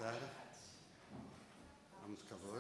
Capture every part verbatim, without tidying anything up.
sentar. Vamos calor.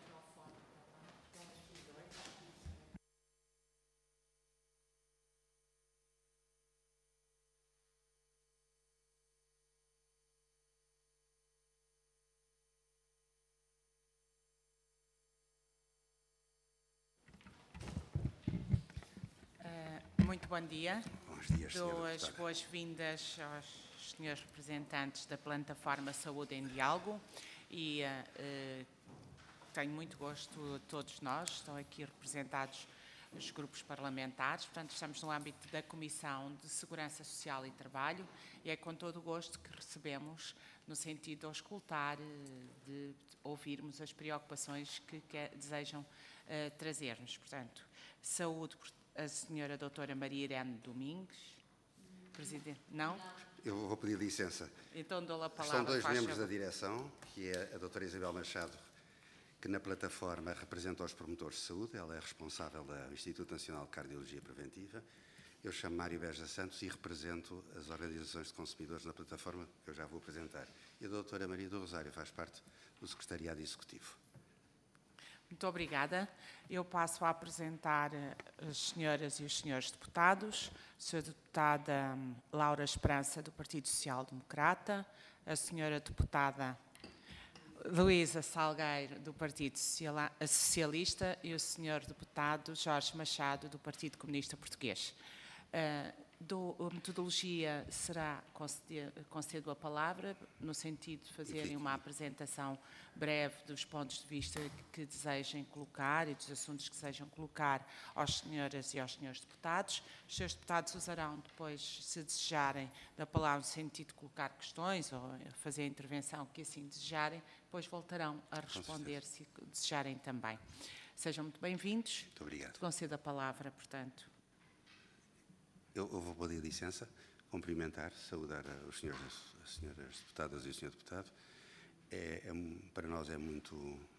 Muito bom dia. Bons dias, Dou senhora as deputada. boas-vindas aos senhores representantes da Plataforma Saúde em Diálogo e uh, tenho muito gosto de todos nós, estão aqui representados os grupos parlamentares, portanto estamos no âmbito da Comissão de Segurança Social e Trabalho e é com todo o gosto que recebemos no sentido de auscultar, de ouvirmos as preocupações que, que desejam uh, trazer-nos. Portanto, saúde, a senhora doutora Maria Irene Domingues, presidente, não? Eu vou pedir licença. Então dou-lhe a palavra. Estão dois membros favor. da direção, que é a doutora Isabel Machado, que na plataforma representa os promotores de saúde, ela é responsável do Instituto Nacional de Cardiologia Preventiva. Eu chamo Mário Beja Santos e represento as organizações de consumidores na plataforma, que eu já vou apresentar. E a doutora Maria do Rosário faz parte do Secretariado Executivo. Muito obrigada. Eu passo a apresentar as senhoras e os senhores deputados, a senhora deputada Laura Esperança, do Partido Social Democrata, a senhora deputada Luísa Salgueiro, do Partido Socialista, e o senhor deputado Jorge Machado, do Partido Comunista Português. Uh, do, a metodologia será, concedo a palavra, no sentido de fazerem uma apresentação breve dos pontos de vista que desejem colocar e dos assuntos que desejam colocar aos senhoras e aos senhores deputados. Os senhores deputados usarão depois, se desejarem, da palavra no sentido de colocar questões ou fazer a intervenção que assim desejarem, depois voltarão a responder se desejarem também. Sejam muito bem-vindos. Muito obrigado. Concedo a palavra, portanto. Eu, eu vou pedir licença, cumprimentar, saudar os senhores, as senhoras deputadas e o senhor deputado. É, é, para nós é muito,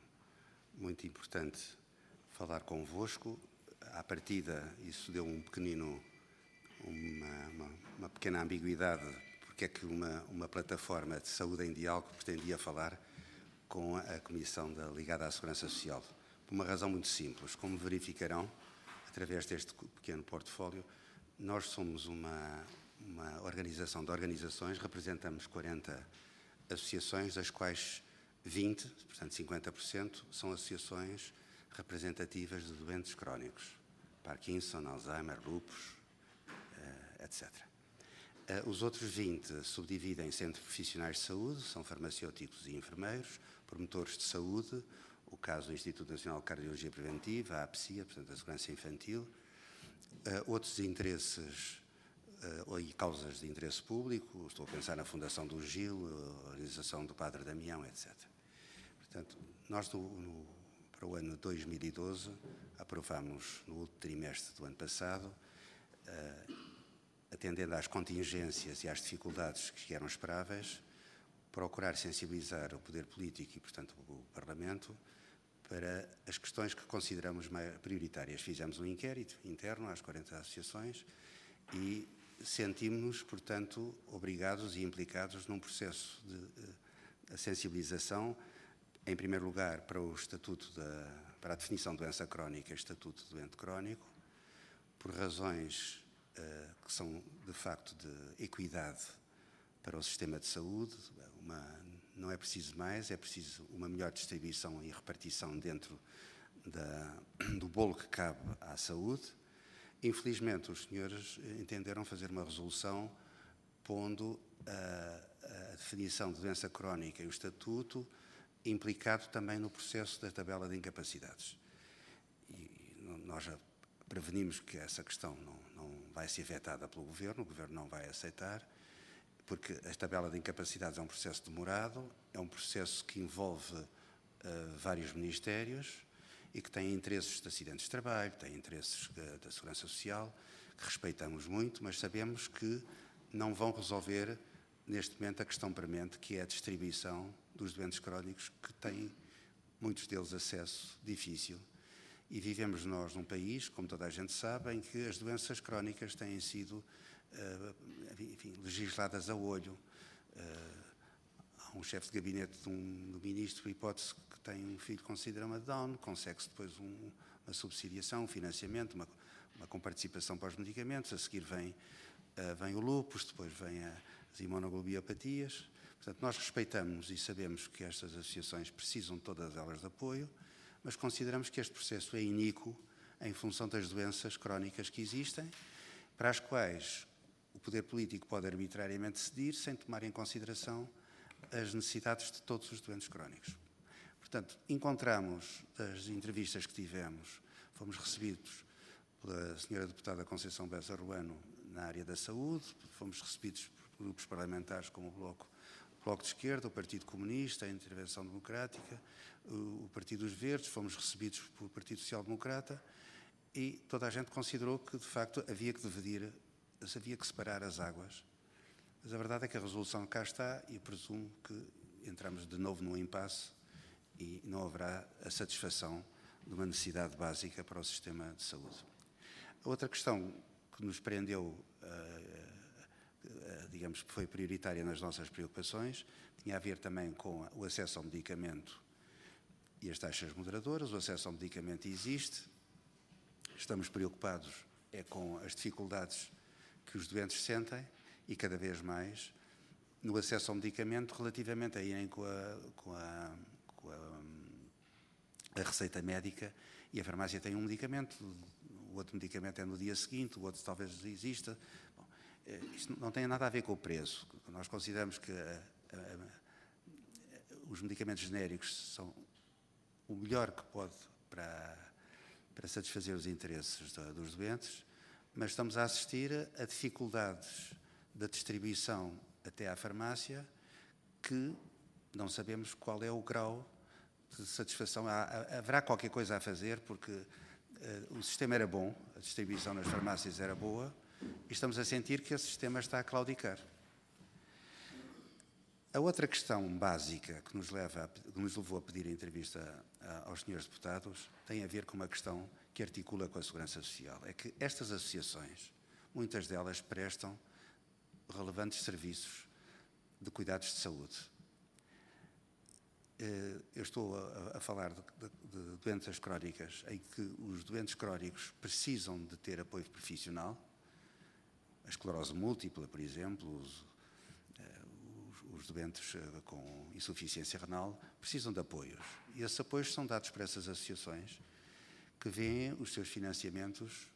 muito importante falar convosco. À partida, isso deu um pequenino, uma, uma, uma pequena ambiguidade, porque é que uma, uma plataforma de saúde em diálogo pretendia falar com a Comissão da, ligada à Segurança Social. Por uma razão muito simples. Como verificarão, através deste pequeno portfólio, nós somos uma, uma organização de organizações, representamos quarenta associações, das quais vinte, portanto cinquenta por cento, são associações representativas de doentes crónicos, Parkinson, Alzheimer, lúpus, etcétera. Os outros vinte subdividem-se entre profissionais de saúde, são farmacêuticos e enfermeiros, promotores de saúde, o caso do Instituto Nacional de Cardiologia Preventiva, a APSIA, portanto a Segurança Infantil, Uh, outros interesses uh, e causas de interesse público, estou a pensar na Fundação do Gil, a Organização do Padre Damião, etcétera. Portanto, nós no, no, para o ano dois mil e doze aprovamos no último trimestre do ano passado, uh, atendendo às contingências e às dificuldades que eram esperáveis, procurar sensibilizar o poder político e, portanto, o Parlamento para as questões que consideramos prioritárias. Fizemos um inquérito interno às quarenta associações e sentimos-nos, portanto, obrigados e implicados num processo de, de sensibilização, em primeiro lugar, para o estatuto da, para a definição de doença crónica, estatuto de doente crónico, por razões uh, que são, de facto, de equidade para o sistema de saúde. Uma, não é preciso mais, é preciso uma melhor distribuição e repartição dentro da, do bolo que cabe à saúde. Infelizmente, os senhores entenderam fazer uma resolução pondo a, a definição de doença crónica e o estatuto implicado também no processo da tabela de incapacidades. E nós já prevenimos que essa questão não, não vai ser vetada pelo Governo, o Governo não vai aceitar, porque a tabela de incapacidades é um processo demorado, é um processo que envolve uh, vários ministérios e que tem interesses de acidentes de trabalho, tem interesses uh, da segurança social, que respeitamos muito, mas sabemos que não vão resolver neste momento a questão premente, que é a distribuição dos doentes crónicos, que têm, muitos deles, acesso difícil. E vivemos nós num país, como toda a gente sabe, em que as doenças crónicas têm sido Uh, enfim, legisladas a olho. Uh, há há um chefe de gabinete de um, do ministro, hipótese que tem um filho com síndrome de Down, consegue-se depois um, uma subsidiação, um financiamento, uma, uma comparticipação para os medicamentos, a seguir vem, uh, vem o lúpus, depois vem a, as imunoglobulopatias. Portanto, nós respeitamos e sabemos que estas associações precisam todas elas de apoio, mas consideramos que este processo é iníquo em função das doenças crónicas que existem, para as quais o poder político pode arbitrariamente decidir sem tomar em consideração as necessidades de todos os doentes crónicos. Portanto, encontramos, das entrevistas que tivemos, fomos recebidos pela senhora deputada Conceição Bessa Ruano na área da saúde, fomos recebidos por grupos parlamentares como o Bloco, o Bloco de Esquerda, o Partido Comunista, a Intervenção Democrática, o Partido dos Verdes, fomos recebidos pelo Partido Social Democrata e toda a gente considerou que, de facto, havia que dividir, havia que separar as águas. Mas a verdade é que a resolução cá está e presumo que entramos de novo num impasse e não haverá a satisfação de uma necessidade básica para o sistema de saúde. A outra questão que nos prendeu, uh, uh, digamos que foi prioritária nas nossas preocupações, tinha a ver também com o acesso ao medicamento e as taxas moderadoras. O acesso ao medicamento existe, estamos preocupados é com as dificuldades que os doentes sentem e cada vez mais no acesso ao medicamento relativamente a irem com a, com a, com a, a receita médica e a farmácia tem um medicamento, o outro medicamento é no dia seguinte, o outro talvez exista. Bom, isto não tem nada a ver com o preço. Nós consideramos que a, a, a, os medicamentos genéricos são o melhor que pode para, para satisfazer os interesses da, dos doentes, mas estamos a assistir a dificuldades da distribuição até à farmácia que não sabemos qual é o grau de satisfação. Há, haverá qualquer coisa a fazer porque uh, o sistema era bom, a distribuição nas farmácias era boa e estamos a sentir que esse sistema está a claudicar. A outra questão básica que nos, leva a, que nos levou a pedir a entrevista a, aos senhores deputados tem a ver com uma questão que articula com a Segurança Social. É que estas associações, muitas delas prestam relevantes serviços de cuidados de saúde. Eu estou a, a falar de, de, de doenças crónicas em que os doentes crónicos precisam de ter apoio profissional, a esclerose múltipla, por exemplo, os, os, os doentes com insuficiência renal precisam de apoios. E esses apoios são dados por essas associações que veem os seus financiamentos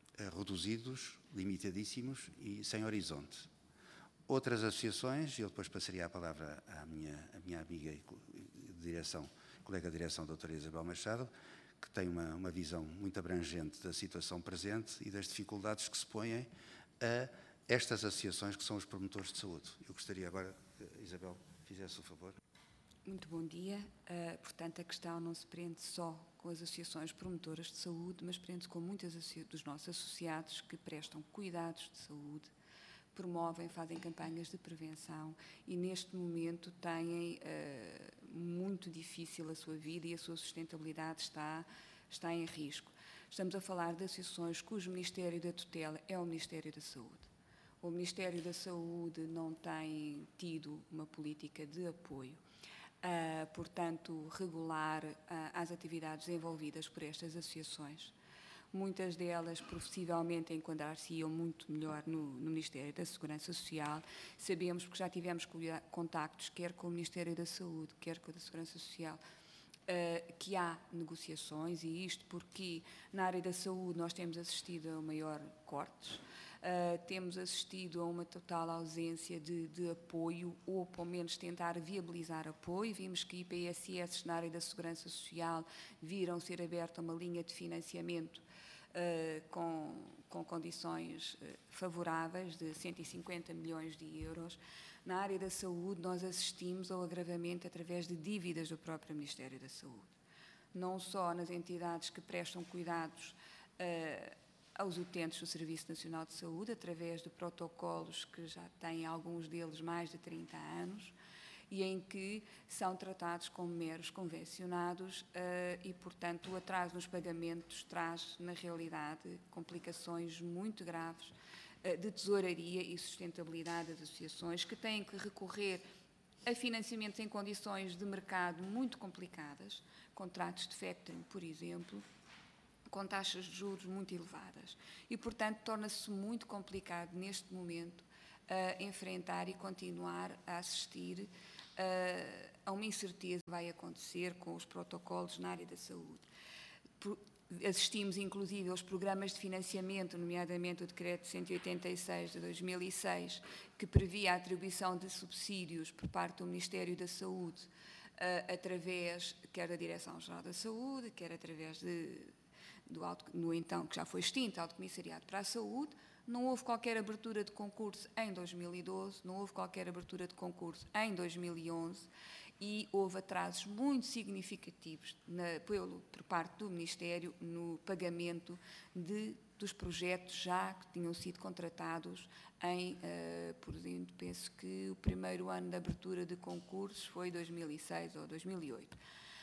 reduzidos, limitadíssimos e sem horizonte. Outras associações, eu depois passaria a palavra à minha, à minha amiga e de direção, colega de direção, a doutora Isabel Machado, que tem uma, uma visão muito abrangente da situação presente e das dificuldades que se põem a estas associações que são os promotores de saúde. Eu gostaria agora que a Isabel fizesse o favor. Muito bom dia. Uh, portanto, a questão não se prende só com as associações promotoras de saúde, mas prende-se com muitos dos nossos associados que prestam cuidados de saúde, promovem, fazem campanhas de prevenção e neste momento têm uh, muito difícil a sua vida e a sua sustentabilidade está, está em risco. Estamos a falar de associações cujo Ministério da Tutela é o Ministério da Saúde. O Ministério da Saúde não tem tido uma política de apoio, uh, portanto, regular uh, às atividades desenvolvidas por estas associações. Muitas delas, possivelmente, enquadrar-se-iam muito melhor no, no Ministério da Segurança Social. Sabemos, porque já tivemos contactos, quer com o Ministério da Saúde, quer com o da Segurança Social, uh, que há negociações, e isto porque na área da saúde nós temos assistido a maior cortes, uh, temos assistido a uma total ausência de, de apoio, ou pelo menos tentar viabilizar apoio. Vimos que I P S S na área da Segurança Social viram ser aberta uma linha de financiamento Uh, com, com condições uh, favoráveis de cento e cinquenta milhões de euros. Na área da saúde, nós assistimos ao agravamento através de dívidas do próprio Ministério da Saúde. Não só nas entidades que prestam cuidados uh, aos utentes do Serviço Nacional de Saúde, através de protocolos que já têm alguns deles mais de trinta anos, e em que são tratados como meros convencionados uh, e, portanto, o atraso nos pagamentos traz, na realidade, complicações muito graves uh, de tesouraria e sustentabilidade das associações, que têm que recorrer a financiamentos em condições de mercado muito complicadas, contratos de factoring, por exemplo, com taxas de juros muito elevadas. E, portanto, torna-se muito complicado, neste momento, uh, enfrentar e continuar a assistir uh, a uma incerteza que vai acontecer com os protocolos na área da saúde. Por, assistimos, inclusive, aos programas de financiamento, nomeadamente o Decreto cento e oitenta e seis de dois mil e seis, que previa a atribuição de subsídios por parte do Ministério da Saúde, uh, através, quer da Direção-Geral da Saúde, quer através de Do alto, no então, que já foi extinto, Alto Comissariado para a Saúde. Não houve qualquer abertura de concurso em dois mil e doze, não houve qualquer abertura de concurso em dois mil e onze e houve atrasos muito significativos na, pelo, por parte do Ministério no pagamento de, dos projetos já que tinham sido contratados em, uh, por exemplo, penso que o primeiro ano de abertura de concursos foi dois mil e seis ou dois mil e oito.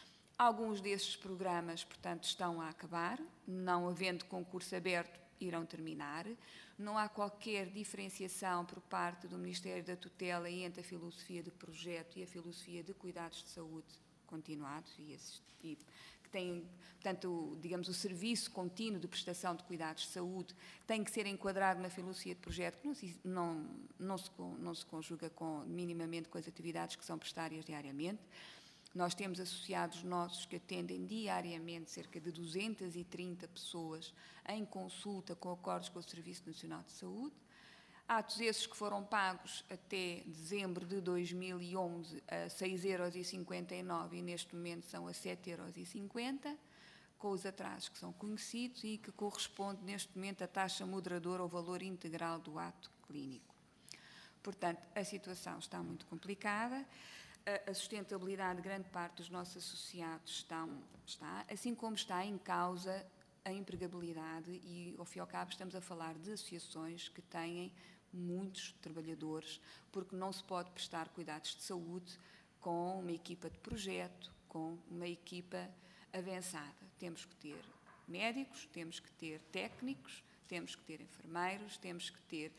Alguns desses programas, portanto, estão a acabar, não havendo concurso aberto, irão terminar. Não há qualquer diferenciação por parte do Ministério da Tutela entre a filosofia de projeto e a filosofia de cuidados de saúde continuados, e, e que tem, portanto, digamos, o serviço contínuo de prestação de cuidados de saúde tem que ser enquadrado na filosofia de projeto, que não se, não, não se, não se conjuga com, minimamente com as atividades que são prestárias diariamente. Nós temos associados nossos que atendem diariamente cerca de duzentas e trinta pessoas em consulta com acordos com o Serviço Nacional de Saúde. Atos esses que foram pagos até dezembro de dois mil e onze a seis euros e cinquenta e nove e neste momento são a sete euros e cinquenta, com os atrasos que são conhecidos e que corresponde neste momento à taxa moderadora ou valor integral do ato clínico. Portanto, a situação está muito complicada. A sustentabilidade de grande parte dos nossos associados estão, está, assim como está em causa a empregabilidade e, ao fim e ao cabo, estamos a falar de associações que têm muitos trabalhadores, porque não se pode prestar cuidados de saúde com uma equipa de projeto, com uma equipa avançada. Temos que ter médicos, temos que ter técnicos, temos que ter enfermeiros, temos que ter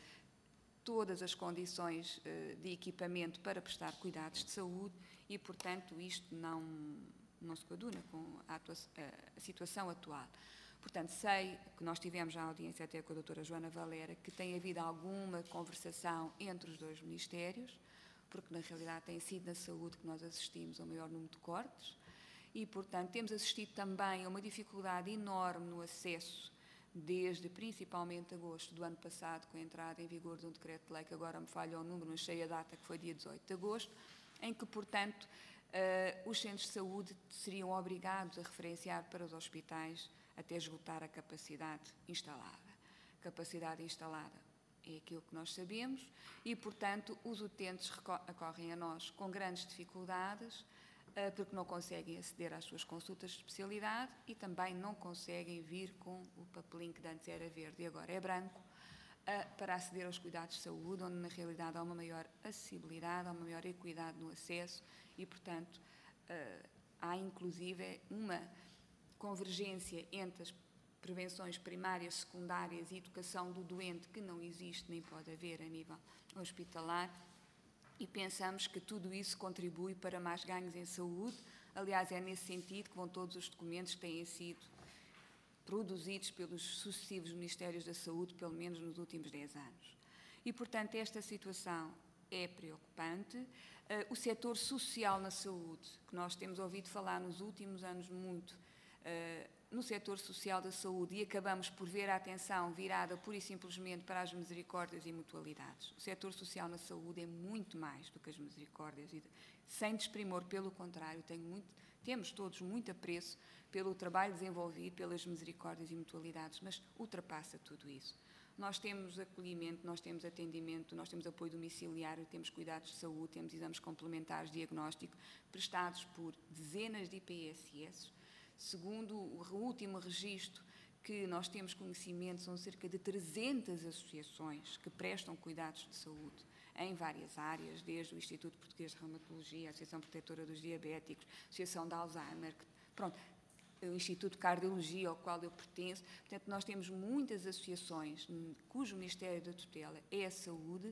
todas as condições uh, de equipamento para prestar cuidados de saúde e, portanto, isto não, não se coaduna com a, atua a situação atual. Portanto, sei que nós tivemos já audiência até com a doutora Joana Valera, que tem havido alguma conversação entre os dois ministérios, porque na realidade tem sido na saúde que nós assistimos ao maior número de cortes e, portanto, temos assistido também a uma dificuldade enorme no acesso desde principalmente agosto do ano passado, com a entrada em vigor de um decreto de lei, que agora me falha o número, mas sei a data, que foi dia dezoito de agosto, em que, portanto, uh, os centros de saúde seriam obrigados a referenciar para os hospitais até esgotar a capacidade instalada. Capacidade instalada é aquilo que nós sabemos e, portanto, os utentes recorrem a nós com grandes dificuldades, porque não conseguem aceder às suas consultas de especialidade e também não conseguem vir com o papelinho que antes era verde e agora é branco, para aceder aos cuidados de saúde, onde na realidade há uma maior acessibilidade, há uma maior equidade no acesso e, portanto, há inclusive uma convergência entre as prevenções primárias, secundárias e educação do doente que não existe nem pode haver a nível hospitalar. E pensamos que tudo isso contribui para mais ganhos em saúde. Aliás, é nesse sentido que vão todos os documentos que têm sido produzidos pelos sucessivos Ministérios da Saúde, pelo menos nos últimos dez anos. E, portanto, esta situação é preocupante. Uh, o setor social na saúde, que nós temos ouvido falar nos últimos anos muito, uh, no setor social da saúde, e acabamos por ver a atenção virada pura e simplesmente para as misericórdias e mutualidades. O setor social na saúde é muito mais do que as misericórdias, e sem desprimor, pelo contrário, tenho muito, temos todos muito apreço pelo trabalho desenvolvido pelas misericórdias e mutualidades, mas ultrapassa tudo isso. Nós temos acolhimento, nós temos atendimento, nós temos apoio domiciliário, temos cuidados de saúde, temos exames complementares de diagnóstico prestados por dezenas de I P S S. Segundo o último registro que nós temos conhecimento, são cerca de trezentas associações que prestam cuidados de saúde em várias áreas, desde o Instituto Português de Reumatologia, a Associação Protetora dos Diabéticos, a Associação de Alzheimer, pronto, o Instituto de Cardiologia, ao qual eu pertenço. Portanto, nós temos muitas associações cujo Ministério da Tutela é a saúde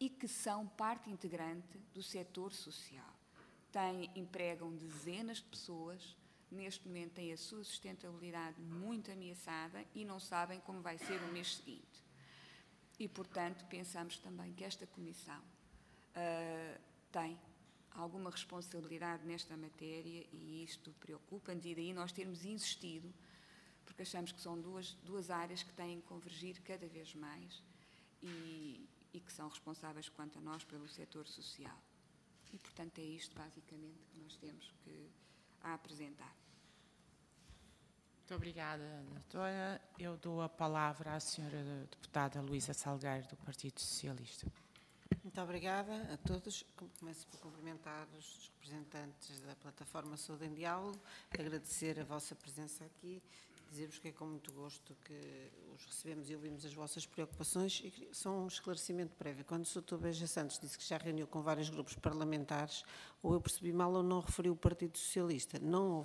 e que são parte integrante do setor social. Têm, empregam dezenas de pessoas, neste momento têm a sua sustentabilidade muito ameaçada e não sabem como vai ser o mês seguinte. E, portanto, pensamos também que esta Comissão uh, tem alguma responsabilidade nesta matéria e isto preocupa-nos, e daí nós termos insistido, porque achamos que são duas, duas áreas que têm que convergir cada vez mais e, e que são responsáveis, quanto a nós, pelo setor social. E, portanto, é isto, basicamente, que nós temos que a apresentar. Muito obrigada, doutora. Eu dou a palavra à senhora deputada Luísa Salgueiro, do Partido Socialista. Muito obrigada a todos. Começo por cumprimentar os representantes da plataforma Saúde em Diálogo, agradecer a vossa presença aqui, dizer-vos que é com muito gosto que os recebemos e ouvimos as vossas preocupações. E só um esclarecimento prévio. Quando o doutor Beja Santos disse que já reuniu com vários grupos parlamentares, ou eu percebi mal ou não referiu o Partido Socialista. Não houve.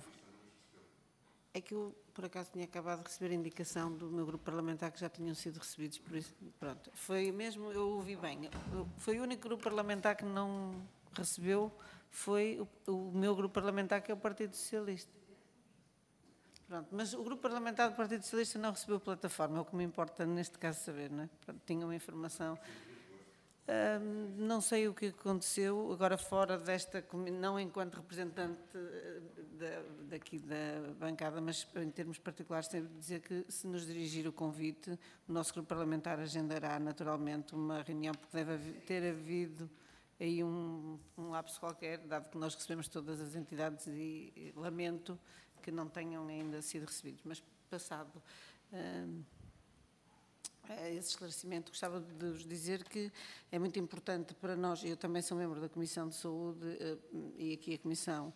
É que eu, por acaso, tinha acabado de receber a indicação do meu grupo parlamentar que já tinham sido recebidos, por isso, pronto. Foi mesmo, eu ouvi bem, foi o único grupo parlamentar que não recebeu, foi o, o meu grupo parlamentar, que é o Partido Socialista. Pronto, mas o grupo parlamentar do Partido Socialista não recebeu a plataforma, é o que me importa neste caso saber, não é? Pronto, tinha uma informação. Um, não sei o que aconteceu, agora fora desta, não enquanto representante da, daqui da bancada, mas em termos particulares, tenho de dizer que se nos dirigir o convite, o nosso grupo parlamentar agendará naturalmente uma reunião, porque deve ter havido aí um, um lapso qualquer, dado que nós recebemos todas as entidades e, e lamento que não tenham ainda sido recebidos, mas passado um, esse esclarecimento, gostava de vos dizer que é muito importante para nós, eu também sou membro da Comissão de Saúde e aqui a Comissão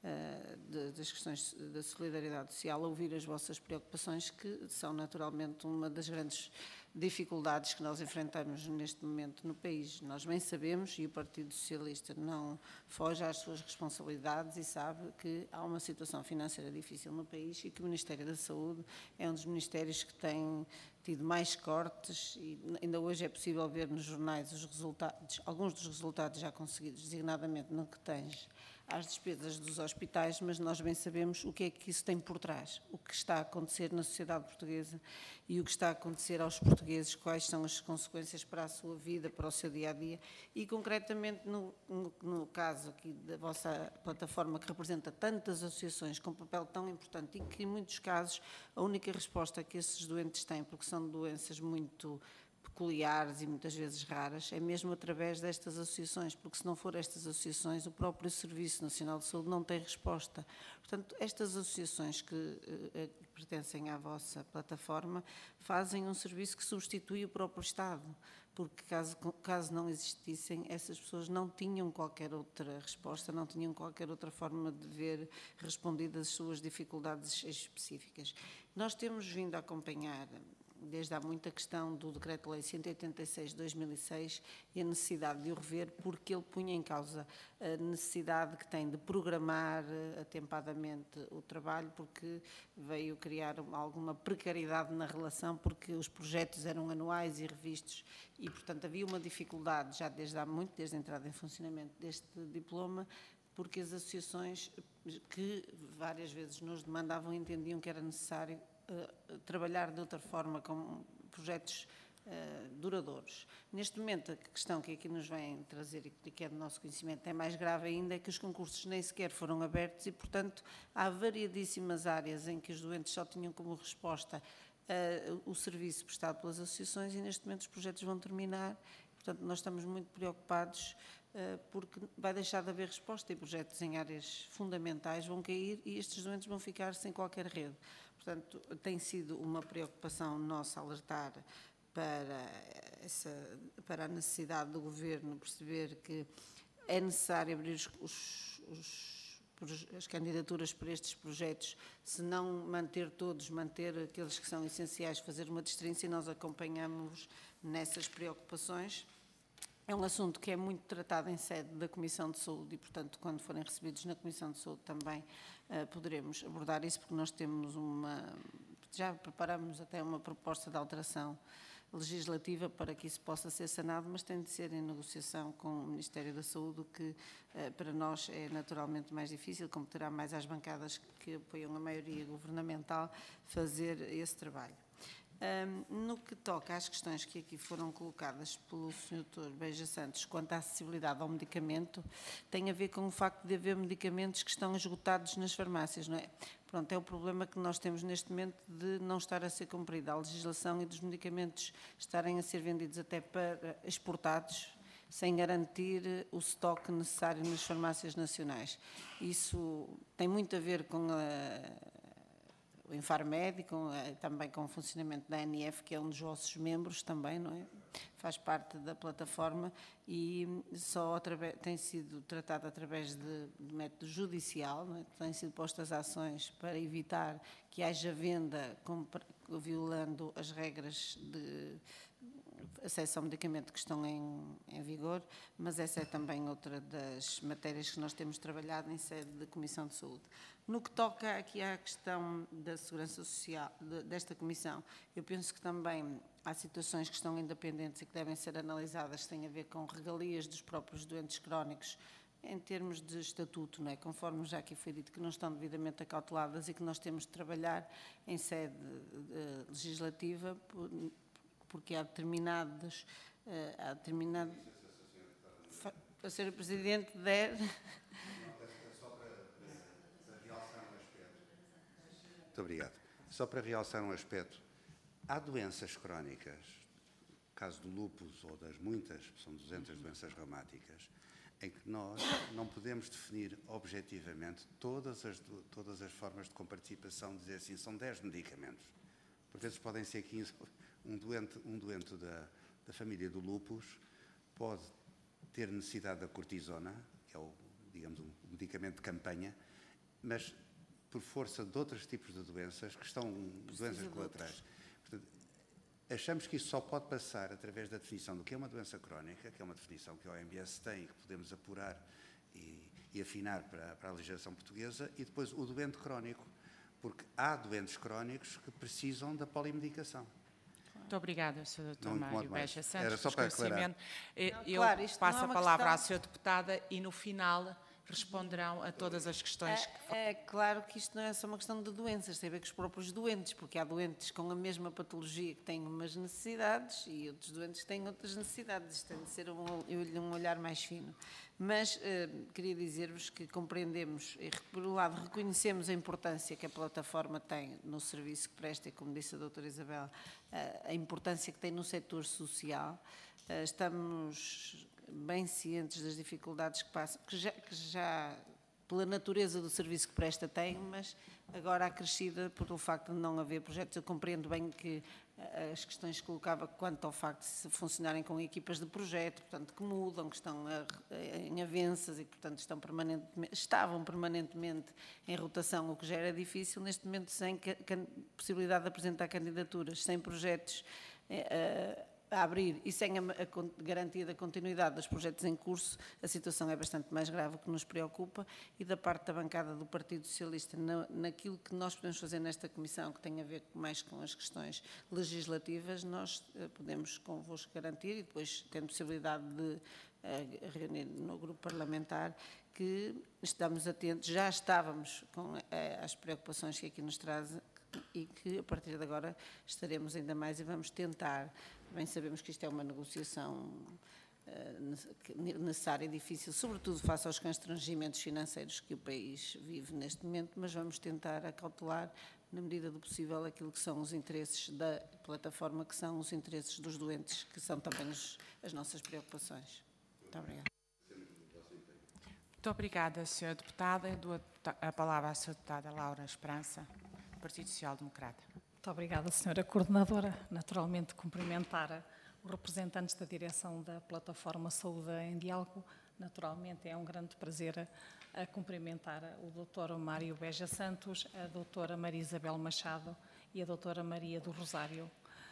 das questões da solidariedade social, ouvir as vossas preocupações, que são naturalmente uma das grandes dificuldades que nós enfrentamos neste momento no país. Nós bem sabemos, e o Partido Socialista não foge às suas responsabilidades e sabe que há uma situação financeira difícil no país e que o Ministério da Saúde é um dos ministérios que tem tido mais cortes e ainda hoje é possível ver nos jornais os resultados, alguns dos resultados já conseguidos, designadamente no que tange às despesas dos hospitais, mas nós bem sabemos o que é que isso tem por trás, o que está a acontecer na sociedade portuguesa e o que está a acontecer aos portugueses, quais são as consequências para a sua vida, para o seu dia-a-dia e concretamente no, no, no caso aqui da vossa plataforma que representa tantas associações com um papel tão importante e que em muitos casos a única resposta que esses doentes têm, porque são doenças muito peculiares e muitas vezes raras, é mesmo através destas associações, porque se não for estas associações, o próprio Serviço Nacional de Saúde não tem resposta. Portanto, estas associações que eh, pertencem à vossa plataforma fazem um serviço que substitui o próprio Estado, porque caso, caso não existissem, essas pessoas não tinham qualquer outra resposta, não tinham qualquer outra forma de ver respondidas as suas dificuldades específicas. Nós temos vindo a acompanhar desde há muita questão do Decreto-Lei cento e oitenta e seis de dois mil e seis e a necessidade de o rever, porque ele punha em causa a necessidade que tem de programar atempadamente o trabalho, porque veio criar alguma precariedade na relação, porque os projetos eram anuais e revistos e, portanto, havia uma dificuldade já desde há muito, desde a entrada em funcionamento deste diploma, porque as associações que várias vezes nos demandavam entendiam que era necessário Uh, trabalhar de outra forma com projetos uh, duradouros. Neste momento, a questão que aqui nos vem trazer e que é do nosso conhecimento é mais grave ainda, é que os concursos nem sequer foram abertos e, portanto, há variedíssimas áreas em que os doentes só tinham como resposta uh, o serviço prestado pelas associações e, neste momento, os projetos vão terminar. Portanto, nós estamos muito preocupados uh, porque vai deixar de haver resposta e projetos em áreas fundamentais vão cair e estes doentes vão ficar sem qualquer rede. Portanto, tem sido uma preocupação nossa alertar para, essa, para a necessidade do Governo perceber que é necessário abrir os, os, os, as candidaturas para estes projetos, se não manter todos, manter aqueles que são essenciais, fazer uma distinção e nós acompanhamos nessas preocupações. É um assunto que é muito tratado em sede da Comissão de Saúde e, portanto, quando forem recebidos na Comissão de Saúde também uh, poderemos abordar isso, porque nós temos uma, já preparamos até uma proposta de alteração legislativa para que isso possa ser sanado, mas tem de ser em negociação com o Ministério da Saúde, o que eh, para nós é naturalmente mais difícil, como terá mais às bancadas que apoiam a maioria governamental fazer esse trabalho. Um, no que toca às questões que aqui foram colocadas pelo senhor doutor Beja Santos quanto à acessibilidade ao medicamento, tem a ver com o facto de haver medicamentos que estão esgotados nas farmácias, não é? Pronto, é o problema que nós temos neste momento de não estar a ser cumprida a legislação e dos medicamentos estarem a ser vendidos até para exportados, sem garantir o estoque necessário nas farmácias nacionais. Isso tem muito a ver com a o Infarmed, com, também com o funcionamento da A N F, que é um dos vossos membros também, não é? Faz parte da plataforma e só através, tem sido tratado através de, de método judicial, não é? Têm sido postas ações para evitar que haja venda com, violando as regras de acesso ao medicamento que estão em, em vigor, mas essa é também outra das matérias que nós temos trabalhado em sede da Comissão de Saúde. No que toca aqui à questão da segurança social de, desta Comissão, eu penso que também há situações que estão independentes e que devem ser analisadas, que têm a ver com regalias dos próprios doentes crónicos, em termos de estatuto, não é? Conforme já aqui foi dito, que não estão devidamente acauteladas e que nós temos de trabalhar em sede uh, legislativa, por, porque há determinados... Uh, há determinado... A senhora Presidente der... Muito obrigado. Só para realçar um aspecto, há doenças crónicas, caso do lúpus ou das muitas, são duzentas doenças reumáticas, em que nós não podemos definir objetivamente todas as, todas as formas de comparticipação, dizer assim, são dez medicamentos. Por vezes podem ser quinze. Um doente, um doente da, da família do lúpus pode ter necessidade da cortisona, que é o, digamos, um medicamento de campanha, mas por força de outros tipos de doenças, que estão doenças colaterais. Portanto, achamos que isso só pode passar através da definição do que é uma doença crónica, que é uma definição que a O M S tem e que podemos apurar e, e afinar para, para a legislação portuguesa, e depois o doente crónico, porque há doentes crónicos que precisam da polimedicação. Muito obrigada, senhor doutor Mário Beja Santos. Era só para aclarar. Eu claro, passo não é a uma palavra questão... à senhora deputada e no final responderão a todas as questões. que É, é claro que isto não é só uma questão de doenças, tem a ver com os próprios doentes, porque há doentes com a mesma patologia que têm umas necessidades e outros doentes que têm outras necessidades. Isto tem de ser um, um olhar mais fino. Mas eh, queria dizer-vos que compreendemos e, por um lado, reconhecemos a importância que a plataforma tem no serviço que presta e, como disse a doutora Isabel, eh, a importância que tem no setor social. Eh, estamos bem cientes das dificuldades que passam, que já, que já pela natureza do serviço que presta tem, mas agora acrescida por o facto de não haver projetos. Eu compreendo bem que as questões que colocava quanto ao facto de se funcionarem com equipas de projeto, portanto, que mudam, que estão a, em avanças e, portanto, estão permanentemente, estavam permanentemente em rotação, o que já era difícil, neste momento sem que, que possibilidade de apresentar candidaturas, sem projetos eh, a abrir e sem a, a garantia da continuidade dos projetos em curso, a situação é bastante mais grave, o que nos preocupa, e da parte da bancada do Partido Socialista, na, naquilo que nós podemos fazer nesta comissão, que tem a ver mais com as questões legislativas, nós uh, podemos convosco garantir, e depois tendo possibilidade de uh, reunir no grupo parlamentar, que estamos atentos, já estávamos com uh, as preocupações que aqui nos trazem, e que a partir de agora estaremos ainda mais e vamos tentar. Bem sabemos que isto é uma negociação uh, necessária e difícil, sobretudo face aos constrangimentos financeiros que o país vive neste momento, mas vamos tentar acautelar, na medida do possível, aquilo que são os interesses da plataforma, que são os interesses dos doentes, que são também os, as nossas preocupações. Muito obrigada. Muito obrigada, senhora deputada. Eu dou a palavra à senhora deputada Laura Esperança, Partido Social Democrata. Muito obrigada, senhora Coordenadora. Naturalmente, cumprimentar os representantes da direção da Plataforma Saúde em Diálogo. Naturalmente, é um grande prazer a, a cumprimentar o doutor Mário Beja Santos, a doutora Maria Isabel Machado e a doutora Maria do Rosário.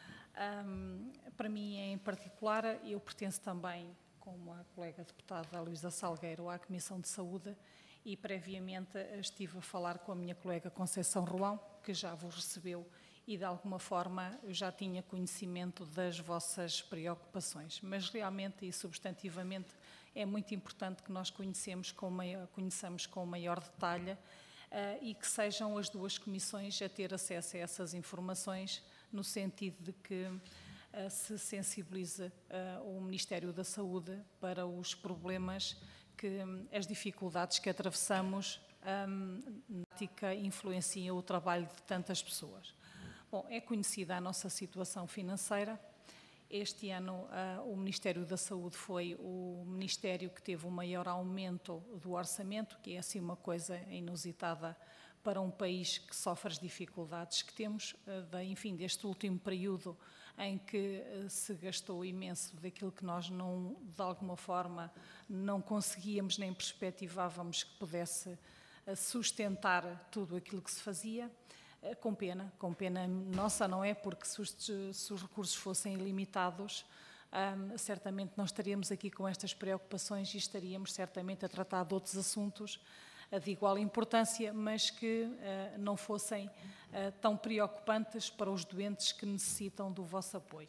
Um, para mim, em particular, eu pertenço também, como a colega deputada Luísa Salgueiro, à Comissão de Saúde, e previamente estive a falar com a minha colega Conceição Roão, que já vos recebeu e, de alguma forma, eu já tinha conhecimento das vossas preocupações. Mas, realmente e substantivamente, é muito importante que nós conhecemos com maior, conheçamos com maior detalhe uh, e que sejam as duas comissões a ter acesso a essas informações, no sentido de que uh, se sensibilize uh, o Ministério da Saúde para os problemas, que as dificuldades que atravessamos um, na prática influenciam o trabalho de tantas pessoas. Bom, é conhecida a nossa situação financeira. Este ano uh, o Ministério da Saúde foi o Ministério que teve o maior aumento do orçamento, que é assim uma coisa inusitada para um país que sofre as dificuldades que temos, uh, de, enfim, deste último período em que uh, se gastou imenso daquilo que nós não, de alguma forma, não conseguíamos nem perspectivávamos que pudesse uh, sustentar tudo aquilo que se fazia. Com pena, com pena nossa, não é? Porque se os, se os recursos fossem ilimitados, um, certamente não estaríamos aqui com estas preocupações e estaríamos certamente a tratar de outros assuntos uh, de igual importância, mas que uh, não fossem uh, tão preocupantes para os doentes que necessitam do vosso apoio.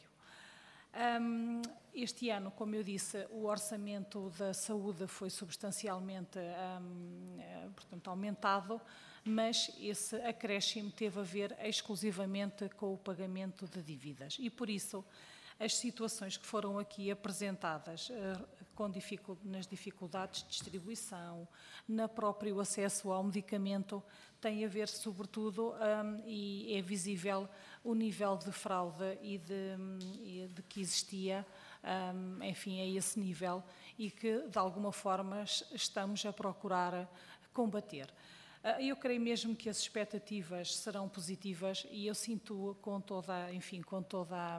Um, este ano, como eu disse, o orçamento da saúde foi substancialmente um, portanto, aumentado, mas esse acréscimo teve a ver exclusivamente com o pagamento de dívidas e, por isso, as situações que foram aqui apresentadas uh, com dificul- nas dificuldades de distribuição, no próprio acesso ao medicamento, têm a ver, sobretudo, um, e é visível o nível de fraude e de, e de que existia, um, enfim, a esse nível e que, de alguma forma, estamos a procurar combater. Eu creio mesmo que as expectativas serão positivas e eu sinto com toda, enfim, com toda a,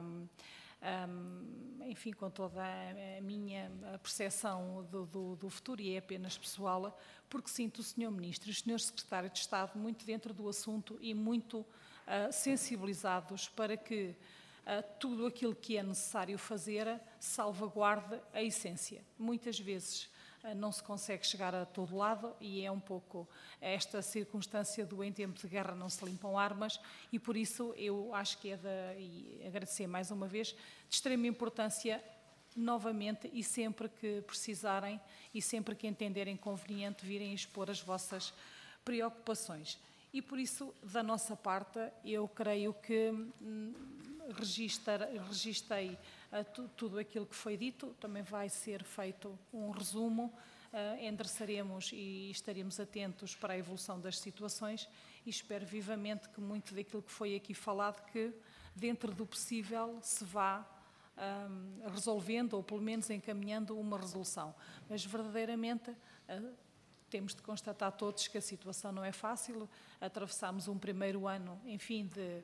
um, enfim, com toda a minha percepção do, do, do futuro, e é apenas pessoal, porque sinto o senhor Ministro e o senhor Secretário de Estado muito dentro do assunto e muito uh, sensibilizados para que uh, tudo aquilo que é necessário fazer salvaguarde a essência. Muitas vezes não se consegue chegar a todo lado e é um pouco esta circunstância do em tempo de guerra não se limpam armas e por isso eu acho que é de, e agradecer mais uma vez, de extrema importância novamente e sempre que precisarem e sempre que entenderem conveniente virem expor as vossas preocupações. E por isso, da nossa parte, eu creio que hum, registar, registrei uh, tudo aquilo que foi dito, também vai ser feito um resumo, uh, endereçaremos e estaremos atentos para a evolução das situações e espero vivamente que muito daquilo que foi aqui falado, que dentro do possível se vá um, resolvendo ou pelo menos encaminhando uma resolução. Mas verdadeiramente uh, temos de constatar todos que a situação não é fácil, atravessámos um primeiro ano, enfim, de,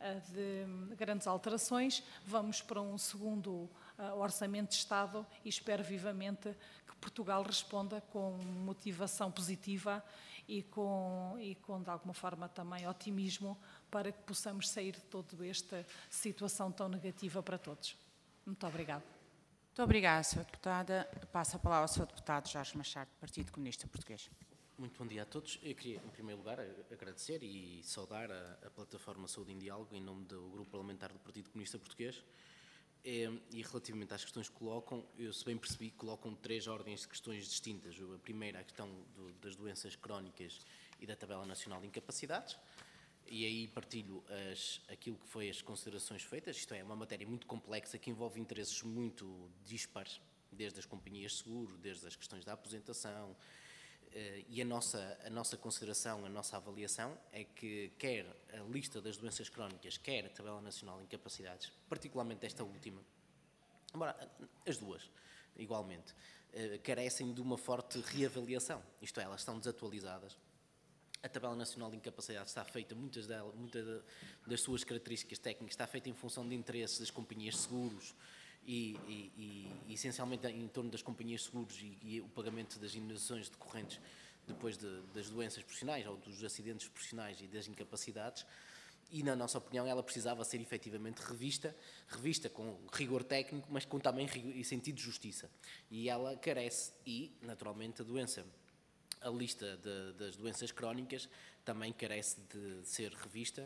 de grandes alterações, vamos para um segundo uh, orçamento de Estado e espero vivamente que Portugal responda com motivação positiva e com, e com de alguma forma também otimismo para que possamos sair de toda esta situação tão negativa para todos. Muito obrigada. Muito obrigada, senhora Deputada. Passo a palavra ao senhor Deputado Jorge Machado, do Partido Comunista Português. Muito bom dia a todos. Eu queria, em primeiro lugar, agradecer e saudar a, a plataforma Saúde em Diálogo em nome do Grupo Parlamentar do Partido Comunista Português. E, e relativamente às questões que colocam, eu, se bem percebi, colocam três ordens de questões distintas. A primeira, a questão do, das doenças crónicas e da Tabela Nacional de Incapacidades. E aí partilho as, aquilo que foi as considerações feitas. Isto é uma matéria muito complexa que envolve interesses muito dispares, desde as companhias de seguro, desde as questões da aposentação. Uh, e a nossa, a nossa consideração, a nossa avaliação é que quer a lista das doenças crónicas, quer a Tabela Nacional de Incapacidades, particularmente esta última, embora as duas, igualmente, uh, carecem de uma forte reavaliação. Isto é, elas estão desatualizadas. A Tabela Nacional de Incapacidade está feita, muitas, delas, muitas das suas características técnicas, está feita em função de interesses das companhias de seguros e, e, e essencialmente em torno das companhias de seguros e, e o pagamento das indenizações decorrentes depois de, das doenças profissionais ou dos acidentes profissionais e das incapacidades. E, na nossa opinião, ela precisava ser efetivamente revista, revista com rigor técnico, mas com também rigor, e sentido de justiça. E ela carece, e, naturalmente, a doença a lista de, das doenças crónicas também carece de ser revista,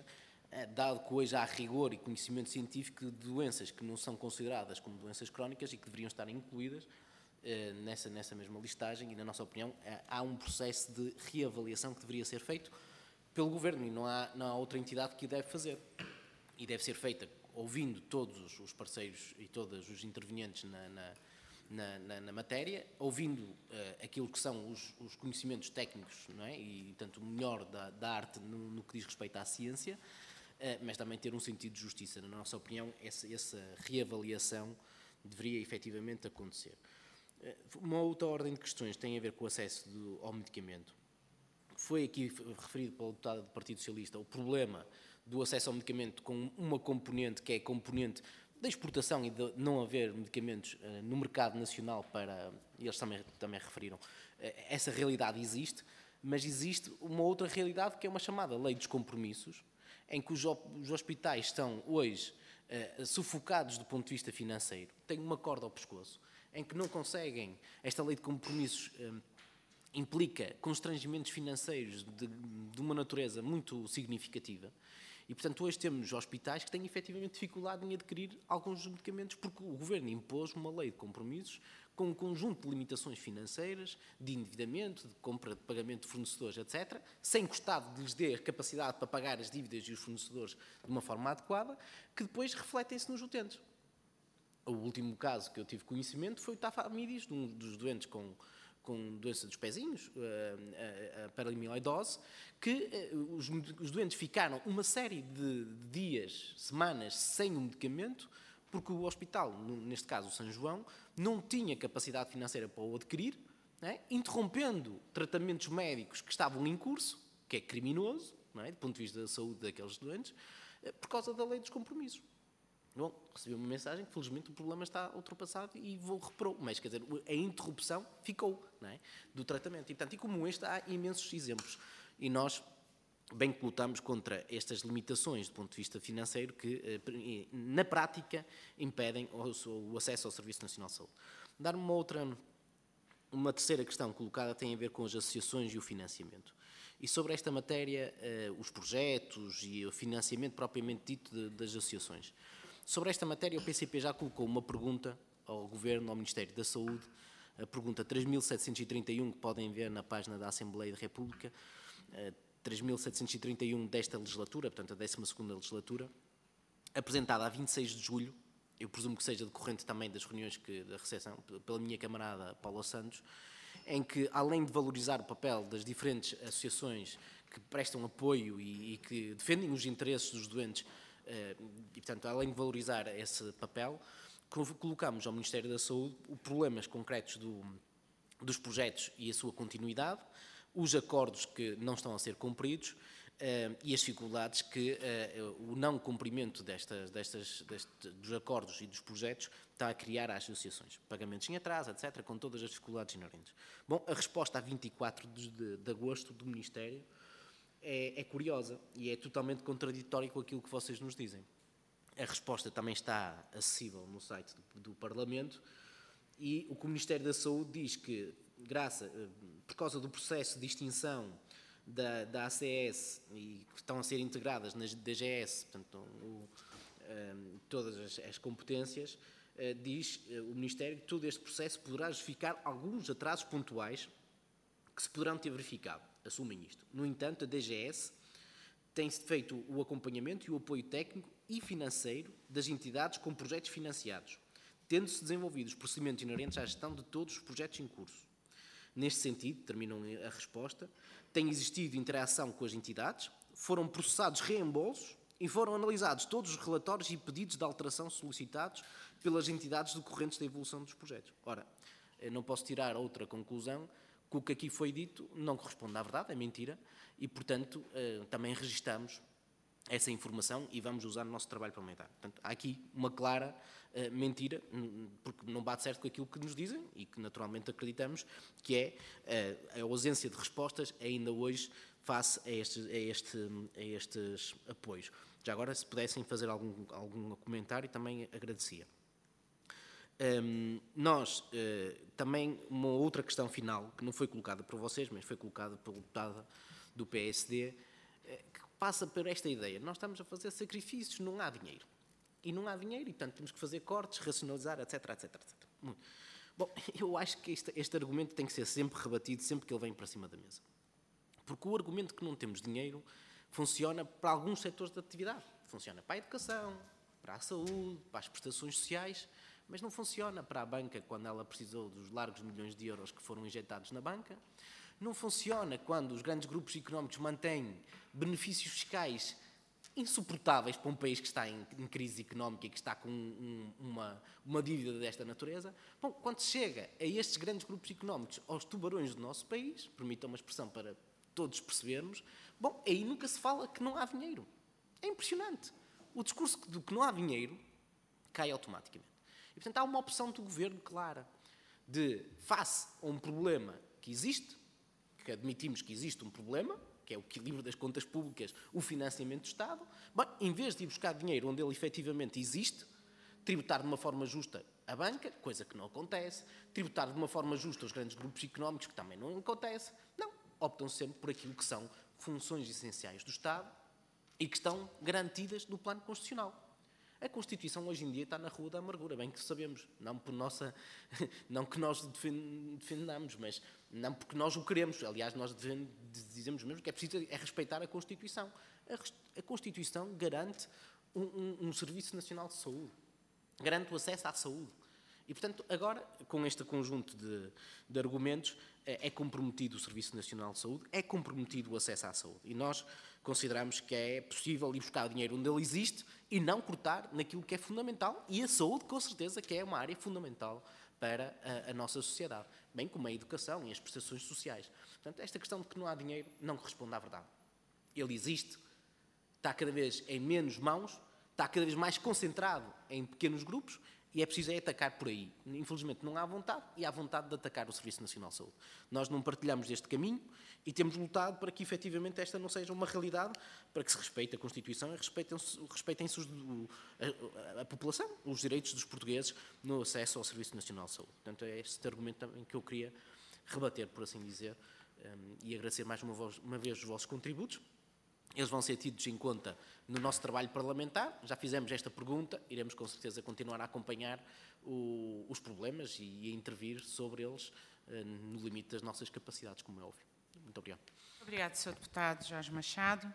dado que hoje há rigor e conhecimento científico de doenças que não são consideradas como doenças crónicas e que deveriam estar incluídas nessa, nessa mesma listagem, e, na nossa opinião, há um processo de reavaliação que deveria ser feito pelo Governo, e não há, não há outra entidade que o deve fazer. E deve ser feita ouvindo todos os parceiros e todos os intervenientes na, na, na, na, na matéria, ouvindo uh, aquilo que são os, os conhecimentos técnicos, não é? E, tanto, o melhor da, da arte no, no que diz respeito à ciência, uh, mas também ter um sentido de justiça. Na nossa opinião, essa, essa reavaliação deveria efetivamente acontecer. Uma outra ordem de questões tem a ver com o acesso do, ao medicamento. Foi aqui referido pelo deputado do Partido Socialista o problema do acesso ao medicamento com uma componente que é a componente da exportação e de não haver medicamentos uh, no mercado nacional para, eles também, também referiram, uh, essa realidade existe, mas existe uma outra realidade que é uma chamada lei dos compromissos, em que os, os hospitais estão hoje uh, sufocados do ponto de vista financeiro, têm uma corda ao pescoço, em que não conseguem, esta lei de compromissos um, implica constrangimentos financeiros de, de uma natureza muito significativa, e, portanto, hoje temos hospitais que têm efetivamente dificuldade em adquirir alguns medicamentos porque o Governo impôs uma lei de compromissos com um conjunto de limitações financeiras, de endividamento, de compra de pagamento de fornecedores, etcétera, sem que o Estado lhes dê a capacidade para pagar as dívidas e os fornecedores de uma forma adequada, que depois refletem-se nos utentes. O último caso que eu tive conhecimento foi o tafamidis, um dos doentes com, com doença dos pezinhos, a, a, a paramiloidose, que os, os doentes ficaram uma série de dias, semanas, sem o medicamento, porque o hospital, neste caso o São João, não tinha capacidade financeira para o adquirir, não é? Interrompendo tratamentos médicos que estavam em curso, que é criminoso, não é? Do ponto de vista da saúde daqueles doentes, por causa da lei dos compromissos. Bom, recebi uma mensagem que, felizmente, o problema está ultrapassado e vou reparou. Mas, quer dizer, a interrupção ficou, não é, do tratamento. E, portanto, e como este, há imensos exemplos. E nós bem que lutamos contra estas limitações do ponto de vista financeiro que, na prática, impedem o acesso ao Serviço Nacional de Saúde. Dar uma outra, uma terceira questão colocada tem a ver com as associações e o financiamento. E sobre esta matéria, os projetos e o financiamento propriamente dito das associações. Sobre esta matéria, o P C P já colocou uma pergunta ao Governo, ao Ministério da Saúde, a pergunta três mil setecentos e trinta e um, que podem ver na página da Assembleia da República, três mil setecentos e trinta e um desta legislatura, portanto a décima segunda legislatura, apresentada a vinte e seis de julho, eu presumo que seja decorrente também das reuniões que, da recepção, pela minha camarada Paula Santos, em que, além de valorizar o papel das diferentes associações que prestam apoio e, e que defendem os interesses dos doentes, e, portanto, além de valorizar esse papel, colocamos ao Ministério da Saúde os problemas concretos do, dos projetos e a sua continuidade, os acordos que não estão a ser cumpridos uh, e as dificuldades que uh, o não cumprimento destas, destas, destes, dos acordos e dos projetos está a criar às associações. Pagamentos em atraso, etcétera, com todas as dificuldades inerentes. Bom, a resposta a vinte e quatro de, de, de agosto do Ministério é, é curiosa e é totalmente contraditória com aquilo que vocês nos dizem. A resposta também está acessível no site do, do Parlamento e o que o Ministério da Saúde diz que, graças, por causa do processo de extinção da, da A C S e que estão a ser integradas nas D G S, portanto, o, um, todas as, as competências, uh, diz uh, o Ministério que todo este processo poderá justificar alguns atrasos pontuais que se poderão ter verificado. Assumem isto. No entanto, a D G S tem-se feito o acompanhamento e o apoio técnico e financeiro das entidades com projetos financiados, tendo-se desenvolvido os procedimentos inerentes à gestão de todos os projetos em curso. Neste sentido, terminam a resposta, tem existido interação com as entidades, foram processados reembolsos e foram analisados todos os relatórios e pedidos de alteração solicitados pelas entidades decorrentes da evolução dos projetos. Ora, eu não posso tirar outra conclusão que o que aqui foi dito não corresponde à verdade, é mentira, e, portanto, também registamos essa informação e vamos usar no nosso trabalho parlamentar. Portanto, há aqui uma clara uh, mentira, porque não bate certo com aquilo que nos dizem e que naturalmente acreditamos, que é uh, a ausência de respostas ainda hoje face a estes, a este, a estes apoios. Já agora, se pudessem fazer algum, algum comentário, também agradecia. Um, nós, uh, também, uma outra questão final, que não foi colocada por vocês, mas foi colocada pelo deputado do P S D, uh, que passa por esta ideia. Nós estamos a fazer sacrifícios, não há dinheiro. E não há dinheiro, e portanto temos que fazer cortes, racionalizar, etc, etc, etcétera. Bom, eu acho que este, este argumento tem que ser sempre rebatido, sempre que ele vem para cima da mesa. Porque o argumento que não temos dinheiro funciona para alguns setores de atividade. Funciona para a educação, para a saúde, para as prestações sociais, mas não funciona para a banca quando ela precisou dos largos milhões de euros que foram injetados na banca. Não funciona quando os grandes grupos económicos mantêm benefícios fiscais insuportáveis para um país que está em, em crise económica e que está com um, uma, uma dívida desta natureza. Bom, quando se chega a estes grandes grupos económicos, aos tubarões do nosso país, permitam uma expressão para todos percebermos, bom, aí nunca se fala que não há dinheiro. É impressionante. O discurso de que não há dinheiro cai automaticamente. E, portanto, há uma opção do governo clara de, face a um problema que existe, que admitimos que existe um problema, que é o equilíbrio das contas públicas, o financiamento do Estado, bem, em vez de ir buscar dinheiro onde ele efetivamente existe, tributar de uma forma justa a banca, coisa que não acontece, tributar de uma forma justa os grandes grupos económicos, que também não acontece, não, optam sempre por aquilo que são funções essenciais do Estado e que estão garantidas no plano constitucional. A Constituição hoje em dia está na rua da amargura, bem que sabemos, não por nossa, não que nós defendamos, mas não porque nós o queremos. Aliás, nós dizemos mesmo que é preciso é respeitar a Constituição. A, a Constituição garante um, um, um Serviço Nacional de Saúde, garante o acesso à saúde. E, portanto, agora, com este conjunto de, de argumentos, é, é comprometido o Serviço Nacional de Saúde, é comprometido o acesso à saúde. E nós consideramos que é possível ir buscar o dinheiro onde ele existe e não cortar naquilo que é fundamental. E a saúde, com certeza, que é uma área fundamental para a, a nossa sociedade, bem como a educação e as prestações sociais. Portanto, esta questão de que não há dinheiro não corresponde à verdade. Ele existe, está cada vez em menos mãos, está cada vez mais concentrado em pequenos grupos e é preciso é atacar por aí. Infelizmente não há vontade e há vontade de atacar o Serviço Nacional de Saúde. Nós não partilhamos este caminho e temos lutado para que efetivamente esta não seja uma realidade, para que se respeite a Constituição e respeitem-se, respeitem-se os, a, a, a população, os direitos dos portugueses no acesso ao Serviço Nacional de Saúde. Portanto, é este argumento também que eu queria rebater, por assim dizer, um, e agradecer mais uma, voz, uma vez os vossos contributos. Eles vão ser tidos em conta no nosso trabalho parlamentar. Já fizemos esta pergunta, iremos com certeza continuar a acompanhar o, os problemas e a intervir sobre eles uh, no limite das nossas capacidades, como é óbvio. Muito obrigado. Obrigado, senhor Deputado Jorge Machado.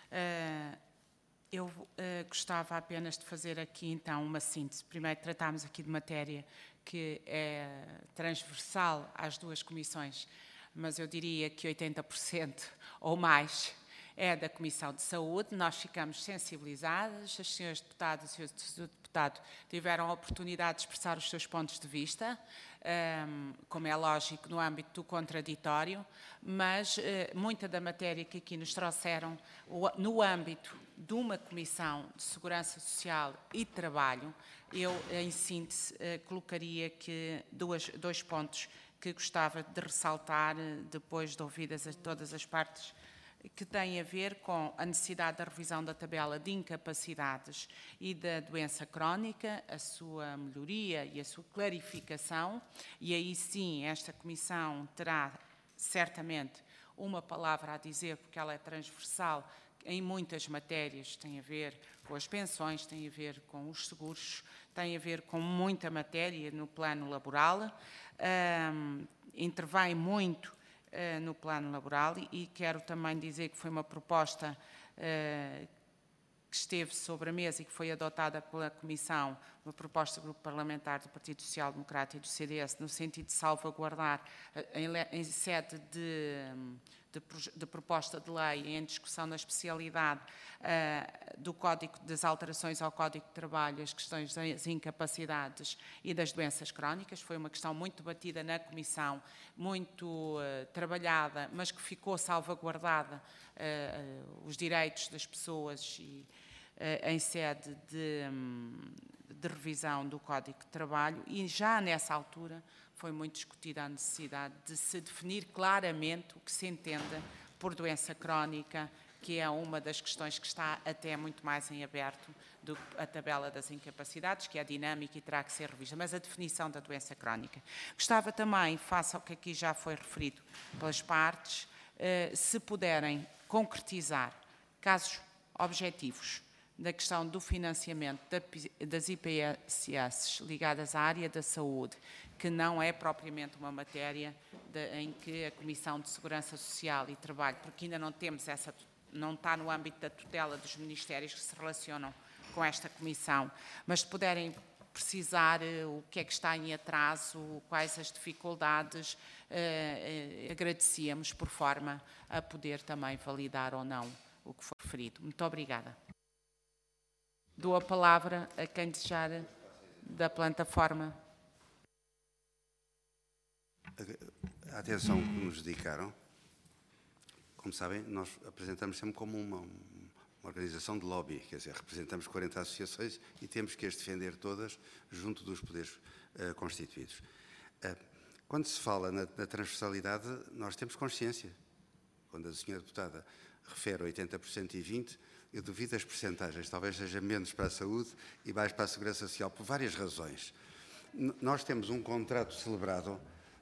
Uh, eu uh, gostava apenas de fazer aqui, então, uma síntese. Primeiro, tratámos aqui de matéria que é transversal às duas comissões, mas eu diria que oitenta por cento ou mais é da Comissão de Saúde. Nós ficamos sensibilizadas, os senhores deputados e o senhor deputado tiveram a oportunidade de expressar os seus pontos de vista, como é lógico, no âmbito do contraditório, mas muita da matéria que aqui nos trouxeram, no âmbito de uma Comissão de Segurança Social e Trabalho, eu, em síntese, colocaria que duas, dois pontos que gostava de ressaltar, depois de ouvidas todas as partes, que tem a ver com a necessidade da revisão da tabela de incapacidades e da doença crónica, a sua melhoria e a sua clarificação, e aí sim esta Comissão terá certamente uma palavra a dizer, porque ela é transversal em muitas matérias, tem a ver com as pensões, tem a ver com os seguros, tem a ver com muita matéria no plano laboral, um, intervém muito no plano laboral e quero também dizer que foi uma proposta uh, que esteve sobre a mesa e que foi adotada pela Comissão, uma proposta do Grupo Parlamentar do Partido Social Democrata e do C D S, no sentido de salvaguardar, uh, em, em sede de, de, de proposta de lei em discussão na especialidade uh, do Código das alterações ao Código de Trabalho, as questões das incapacidades e das doenças crónicas. Foi uma questão muito debatida na Comissão, muito uh, trabalhada, mas que ficou salvaguardada uh, uh, os direitos das pessoas e, uh, em sede de, um, de revisão do Código de Trabalho, e já nessa altura foi muito discutida a necessidade de se definir claramente o que se entende por doença crónica, que é uma das questões que está até muito mais em aberto do que a tabela das incapacidades, que é dinâmica e terá que ser revista, mas a definição da doença crónica. Gostava também, face ao que aqui já foi referido pelas partes, se puderem concretizar casos objetivos da questão do financiamento das I P S S ligadas à área da saúde, que não é propriamente uma matéria de, em que a Comissão de Segurança Social e Trabalho, porque ainda não temos essa, não está no âmbito da tutela dos ministérios que se relacionam com esta Comissão, mas se puderem precisar uh, o que é que está em atraso, quais as dificuldades, uh, uh, agradecíamos por forma a poder também validar ou não o que foi referido. Muito obrigada. Dou a palavra a quem desejar da plataforma. A atenção que nos dedicaram, como sabem, nós apresentamos sempre como uma, uma organização de lobby, quer dizer, representamos quarenta associações e temos que as defender todas junto dos poderes uh, constituídos. Uh, quando se fala na, na transversalidade, nós temos consciência. Quando a senhora deputada refere oitenta por cento e vinte por cento, eu duvido as percentagens, talvez seja menos para a saúde e mais para a segurança social, por várias razões. N- nós temos um contrato celebrado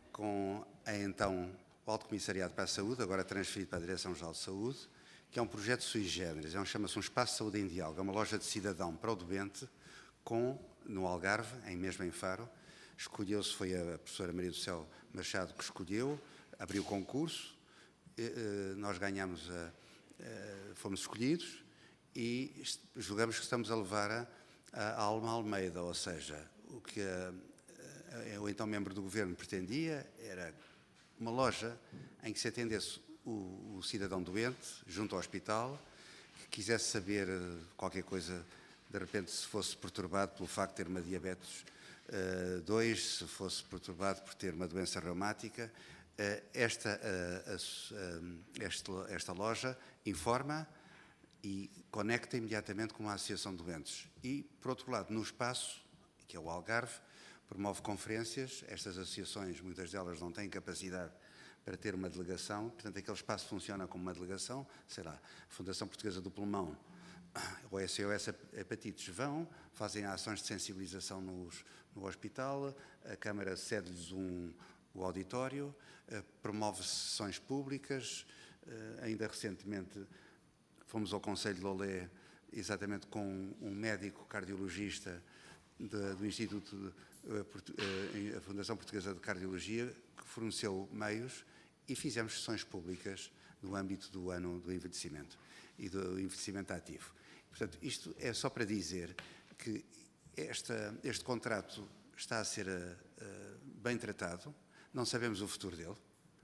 com a, então, o Alto Comissariado para a Saúde, agora transferido para a Direção-Geral de Saúde, que é um projeto sui generis, é um, chama-se um Espaço de Saúde em Diálogo, é uma loja de cidadão para o doente, com, no Algarve, em mesmo em Faro. Escolheu-se, foi a professora Maria do Céu Machado que escolheu, abriu o concurso, e, e, nós ganhamos, a, a, fomos escolhidos, e julgamos que estamos a levar a, a Alma Almeida, ou seja, o que a, a, o então membro do governo pretendia era uma loja em que se atendesse o, o cidadão doente, junto ao hospital, que quisesse saber qualquer coisa, de repente se fosse perturbado pelo facto de ter uma diabetes dois, uh, se fosse perturbado por ter uma doença reumática, uh, esta, uh, uh, esta, esta loja informa e conecta imediatamente com uma associação de doentes. E, por outro lado, no espaço, que é o Algarve, promove conferências. Estas associações, muitas delas não têm capacidade para ter uma delegação, portanto, aquele espaço funciona como uma delegação, sei lá, a Fundação Portuguesa do Pulmão, o S O S Hepatites vão, fazem ações de sensibilização nos, no hospital, a Câmara cede-lhes um, o auditório, promove sessões públicas, ainda recentemente fomos ao Conselho de Lolé, exatamente com um médico cardiologista de, do Instituto, de, a Fundação Portuguesa de Cardiologia, que forneceu meios e fizemos sessões públicas no âmbito do ano do envelhecimento e do envelhecimento ativo. Portanto, isto é só para dizer que esta, este contrato está a ser uh, bem tratado, não sabemos o futuro dele,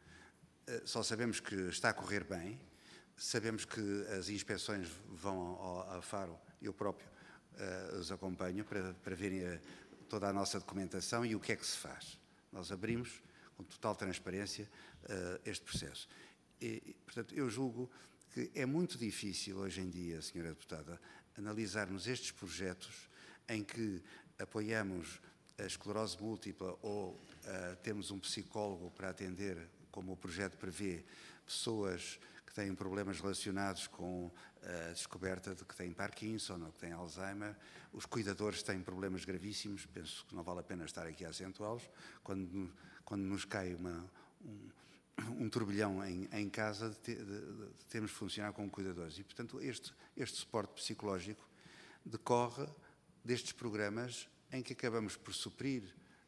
uh, só sabemos que está a correr bem. Sabemos que as inspeções vão ao, ao Faro, eu próprio uh, os acompanho para, para verem a, toda a nossa documentação e o que é que se faz. Nós abrimos com total transparência uh, este processo. E, portanto, eu julgo que é muito difícil hoje em dia, senhora Deputada, analisarmos estes projetos em que apoiamos a esclerose múltipla ou uh, temos um psicólogo para atender, como o projeto prevê, pessoas que têm problemas relacionados com a descoberta de que têm Parkinson ou que têm Alzheimer. Os cuidadores têm problemas gravíssimos, penso que não vale a pena estar aqui a acentuá-los. Quando, quando nos cai uma, um, um turbilhão em, em casa, de, de, de, de, temos de funcionar como cuidadores. E, portanto, este, este suporte psicológico decorre destes programas em que acabamos por suprir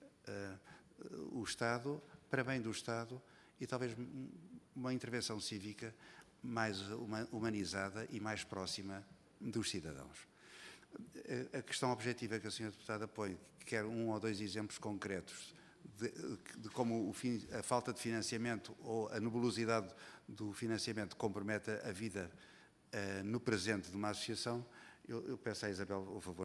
uh, o Estado, para bem do Estado, e talvez uma intervenção cívica mais humanizada e mais próxima dos cidadãos. A questão objetiva que a senhora Deputada põe, quer um ou dois exemplos concretos de, de como o fim, a falta de financiamento ou a nebulosidade do financiamento compromete a vida uh, no presente de uma associação, eu, eu peço à Isabel o favor.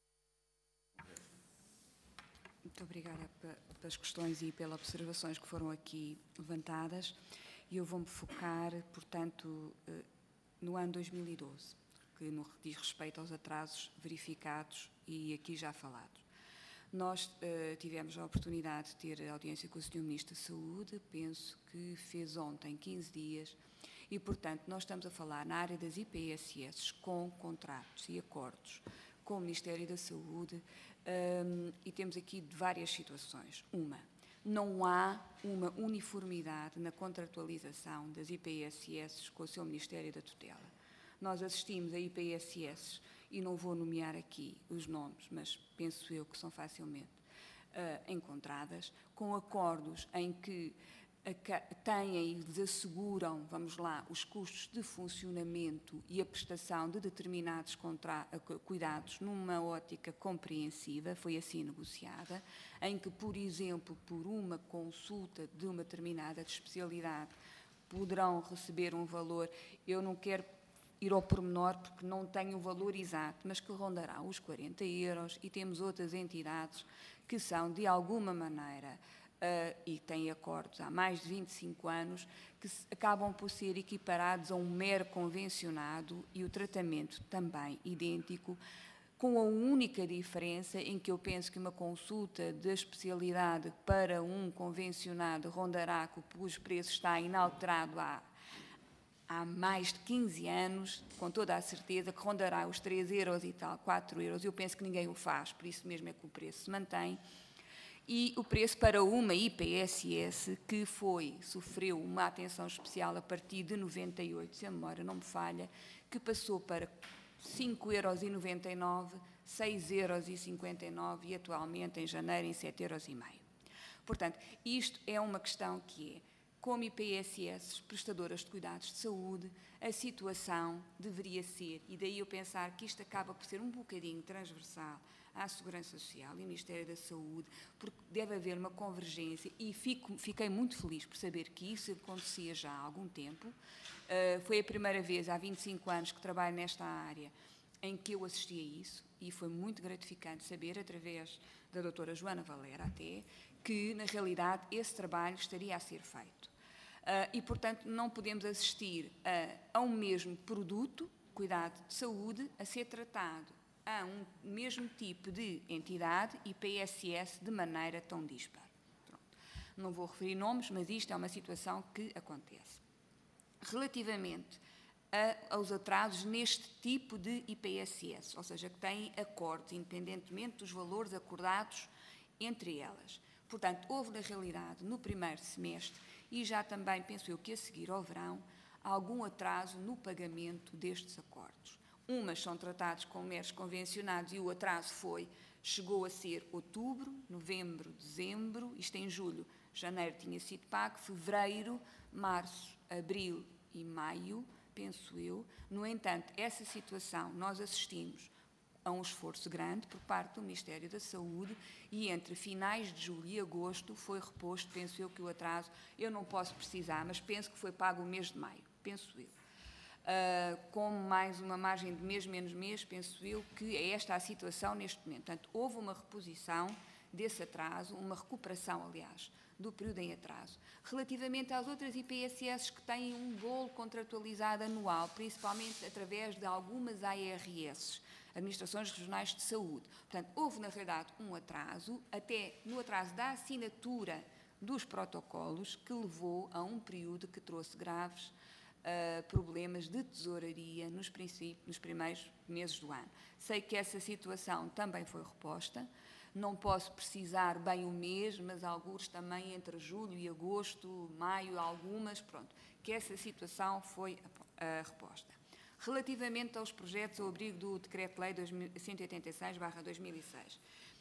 Muito obrigada pelas questões e pelas observações que foram aqui levantadas. E eu vou-me focar, portanto, no ano dois mil e doze, que no diz respeito aos atrasos verificados e aqui já falados. Nós uh, tivemos a oportunidade de ter audiência com o senhor Ministro da Saúde, penso que fez ontem quinze dias, e, portanto, nós estamos a falar na área das I P S S com contratos e acordos com o Ministério da Saúde, um, e temos aqui várias situações. Uma, não há uma uniformidade na contratualização das I P S S com o seu Ministério da Tutela. nós assistimos a I P S S, e não vou nomear aqui os nomes, mas penso eu que são facilmente uh, encontradas, com acordos em que têm e lhes asseguram, vamos lá, os custos de funcionamento e a prestação de determinados contra, cuidados numa ótica compreensiva, foi assim negociada, em que, por exemplo, por uma consulta de uma determinada especialidade, poderão receber um valor, eu não quero ir ao pormenor porque não tenho o valor exato, mas que rondará os quarenta euros, e temos outras entidades que são, de alguma maneira, Uh, e têm acordos há mais de vinte e cinco anos, que se, acabam por ser equiparados a um mero convencionado, e o tratamento também idêntico, com a única diferença em que eu penso que uma consulta de especialidade para um convencionado rondará, cujo preço está inalterado há, há mais de quinze anos, com toda a certeza, que rondará os três euros e tal, quatro euros. Eu penso que ninguém o faz, por isso mesmo é que o preço se mantém. E o preço para uma I P S S que foi, sofreu uma atenção especial a partir de noventa e oito, se a memória não me falha, que passou para cinco euros e noventa e nove, seis euros e cinquenta e nove e atualmente, em janeiro, em sete euros e meio. Portanto, isto é uma questão que é, como I P S S, prestadoras de cuidados de saúde, a situação deveria ser, e daí eu pensar que isto acaba por ser um bocadinho transversal à Segurança Social e ao Ministério da Saúde, porque deve haver uma convergência, e fico, fiquei muito feliz por saber que isso acontecia já há algum tempo. Uh, foi a primeira vez, há vinte e cinco anos que trabalho nesta área, em que eu assisti a isso, e foi muito gratificante saber, através da doutora Joana Valera até, que, na realidade, esse trabalho estaria a ser feito. Uh, e, portanto, não podemos assistir a, a um mesmo produto, cuidado de saúde, a ser tratado a um mesmo tipo de entidade, I P S S, de maneira tão dispar. Pronto. Não vou referir nomes, mas isto é uma situação que acontece. Relativamente a, aos atrasos neste tipo de I P S S, ou seja, que têm acordos, independentemente dos valores acordados entre elas. Portanto, houve, na realidade, no primeiro semestre, e já também, penso eu, que a seguir ao verão, algum atraso no pagamento destes acordos. Umas são tratados como meros convencionados, e o atraso foi, chegou a ser outubro, novembro, dezembro, isto em julho, janeiro tinha sido pago, fevereiro, março, abril e maio, penso eu. No entanto, essa situação nós assistimos a um esforço grande por parte do Ministério da Saúde, e entre finais de julho e agosto foi reposto, penso eu, que o atraso, eu não posso precisar, mas penso que foi pago o mês de maio, penso eu. Uh, com mais uma margem de mês, menos mês, penso eu que é esta a situação neste momento. Portanto, houve uma reposição desse atraso, uma recuperação, aliás, do período em atraso. Relativamente às outras I P S S que têm um bolo contratualizado anual, principalmente através de algumas A R S, Administrações Regionais de Saúde. Portanto, houve, na realidade, um atraso, até no atraso da assinatura dos protocolos, que levou a um período que trouxe graves Uh, problemas de tesouraria nos, nos primeiros meses do ano. Sei que essa situação também foi reposta, não posso precisar bem o mês, mas alguns também entre julho e agosto, maio, algumas, pronto, que essa situação foi uh, reposta. Relativamente aos projetos ao abrigo do Decreto-Lei cento e oitenta e seis barra dois mil e seis,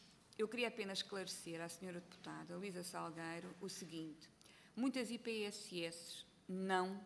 eu queria apenas esclarecer à senhora deputada Luísa Salgueiro o seguinte: muitas I P S S não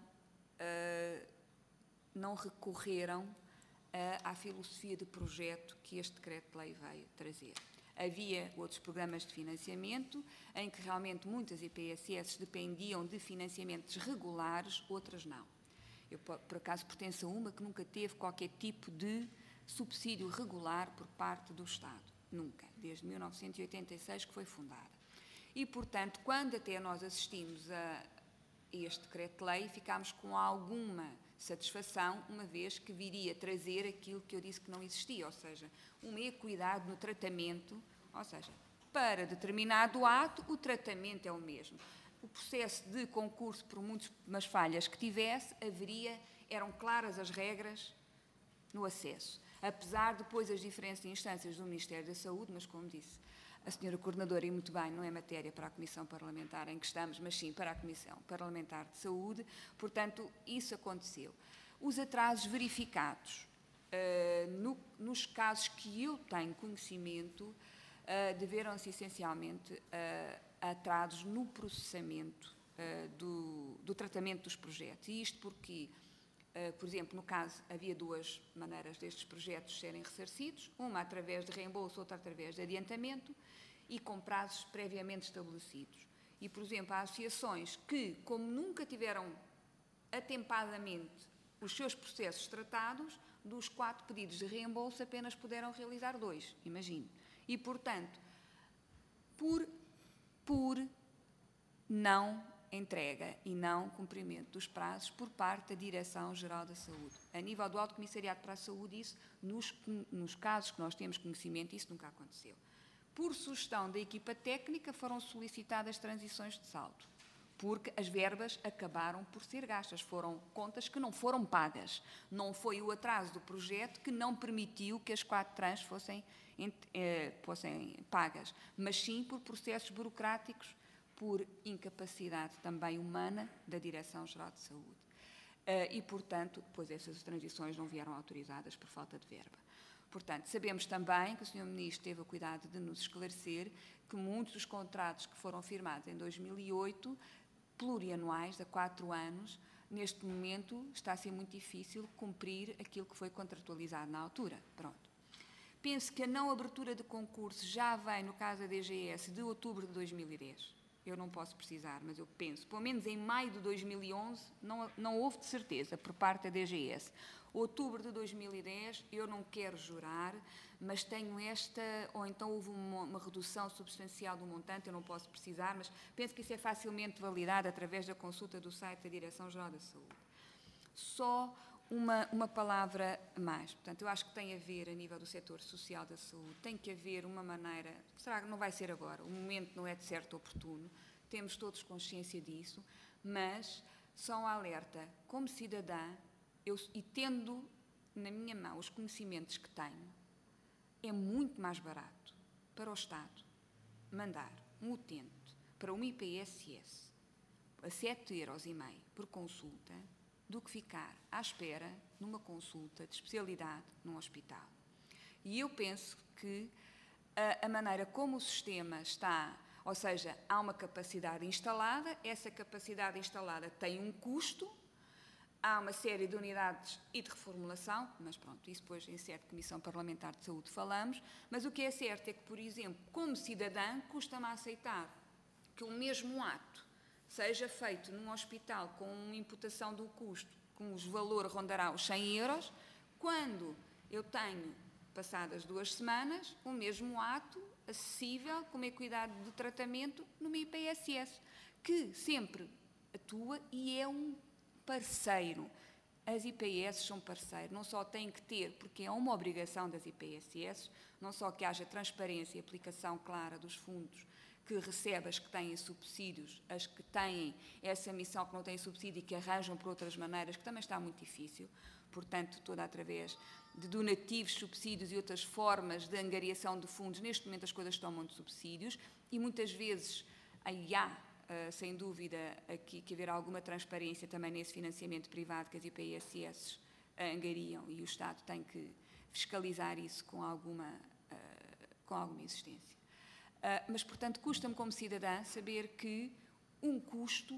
Uh, não recorreram uh, à filosofia de projeto que este decreto-lei veio trazer. Havia outros programas de financiamento em que realmente muitas I P S S dependiam de financiamentos regulares, outras não. Eu, por acaso, pertenço a uma que nunca teve qualquer tipo de subsídio regular por parte do Estado. Nunca. Desde mil novecentos e oitenta e seis que foi fundada. E, portanto, quando até nós assistimos a este decreto-lei, ficámos com alguma satisfação, uma vez que viria trazer aquilo que eu disse que não existia, ou seja, uma equidade no tratamento, ou seja, para determinado ato, o tratamento é o mesmo. O processo de concurso, por muitas falhas que tivesse, haveria, eram claras as regras no acesso. Apesar de depois as diferentes instâncias do Ministério da Saúde, mas como disse a senhora Coordenadora, e muito bem, não é matéria para a Comissão Parlamentar em que estamos, mas sim para a Comissão Parlamentar de Saúde, portanto, isso aconteceu. Os atrasos verificados, uh, no, nos casos que eu tenho conhecimento, uh, deveram-se essencialmente uh, a atrasos no processamento uh, do, do tratamento dos projetos. E isto porque, uh, por exemplo, no caso, havia duas maneiras destes projetos serem ressarcidos, uma através de reembolso, outra através de adiantamento, e com prazos previamente estabelecidos. E, por exemplo, há associações que, como nunca tiveram atempadamente os seus processos tratados, dos quatro pedidos de reembolso apenas puderam realizar dois, imagino. E, portanto, por, por não entrega e não cumprimento dos prazos por parte da Direção-Geral da Saúde. A nível do Alto Comissariado para a Saúde, isso, nos, nos casos que nós temos conhecimento, isso nunca aconteceu. Por sugestão da equipa técnica, foram solicitadas transições de saldo, porque as verbas acabaram por ser gastas, foram contas que não foram pagas. Não foi o atraso do projeto que não permitiu que as quatro trans fossem, eh, fossem pagas, mas sim por processos burocráticos, por incapacidade também humana da Direção-Geral de Saúde. Uh, e, portanto, pois essas transições não vieram autorizadas por falta de verba. Portanto, sabemos também que o senhor Ministro teve o cuidado de nos esclarecer que muitos dos contratos que foram firmados em dois mil e oito, plurianuais, a quatro anos, neste momento está a ser muito difícil cumprir aquilo que foi contratualizado na altura. Pronto. Penso que a não abertura de concurso já vem, no caso da D G S, de outubro de dois mil e dez. Eu não posso precisar, mas eu penso, pelo menos em maio de dois mil e onze, não, não houve de certeza por parte da D G S. Outubro de dois mil e dez, eu não quero jurar, mas tenho esta, ou então houve uma, uma redução substancial do montante, eu não posso precisar, mas penso que isso é facilmente validado através da consulta do site da Direção-Geral da Saúde. Só uma, uma palavra mais. Portanto, eu acho que tem a ver, a nível do setor social da saúde, tem que haver uma maneira, será que não vai ser agora, o momento não é de certo oportuno, temos todos consciência disso, mas só um alerta, como cidadã, eu, e tendo na minha mão os conhecimentos que tenho, é muito mais barato para o Estado mandar um utente para uma I P S S a sete euros e meio por consulta do que ficar à espera numa consulta de especialidade num hospital. E eu penso que a, a maneira como o sistema está, ou seja, há uma capacidade instalada, essa capacidade instalada tem um custo, há uma série de unidades e de reformulação, mas pronto, isso depois em certa Comissão Parlamentar de Saúde falamos, mas o que é certo é que, por exemplo, como cidadã, custa-me a aceitar que o mesmo ato seja feito num hospital com uma imputação do custo, com os valores rondará os cem euros, quando eu tenho, passadas duas semanas, o mesmo ato acessível, com uma equidade de tratamento, numa I P S S, que sempre atua e é um parceiro. As I P S são parceiros, não só têm que ter, porque é uma obrigação das I P S S, não só que haja transparência e aplicação clara dos fundos que recebe as que têm subsídios, as que têm essa missão que não têm subsídio e que arranjam por outras maneiras, que também está muito difícil, portanto, toda através de donativos, subsídios e outras formas de angariação de fundos. Neste momento as coisas tomam de subsídios e muitas vezes aí há, uh, sem dúvida, aqui que haver alguma transparência também nesse financiamento privado que as I P S S angariam e o Estado tem que fiscalizar isso com alguma, uh, com alguma existência. Uh, mas, portanto, custa-me como cidadã saber que um custo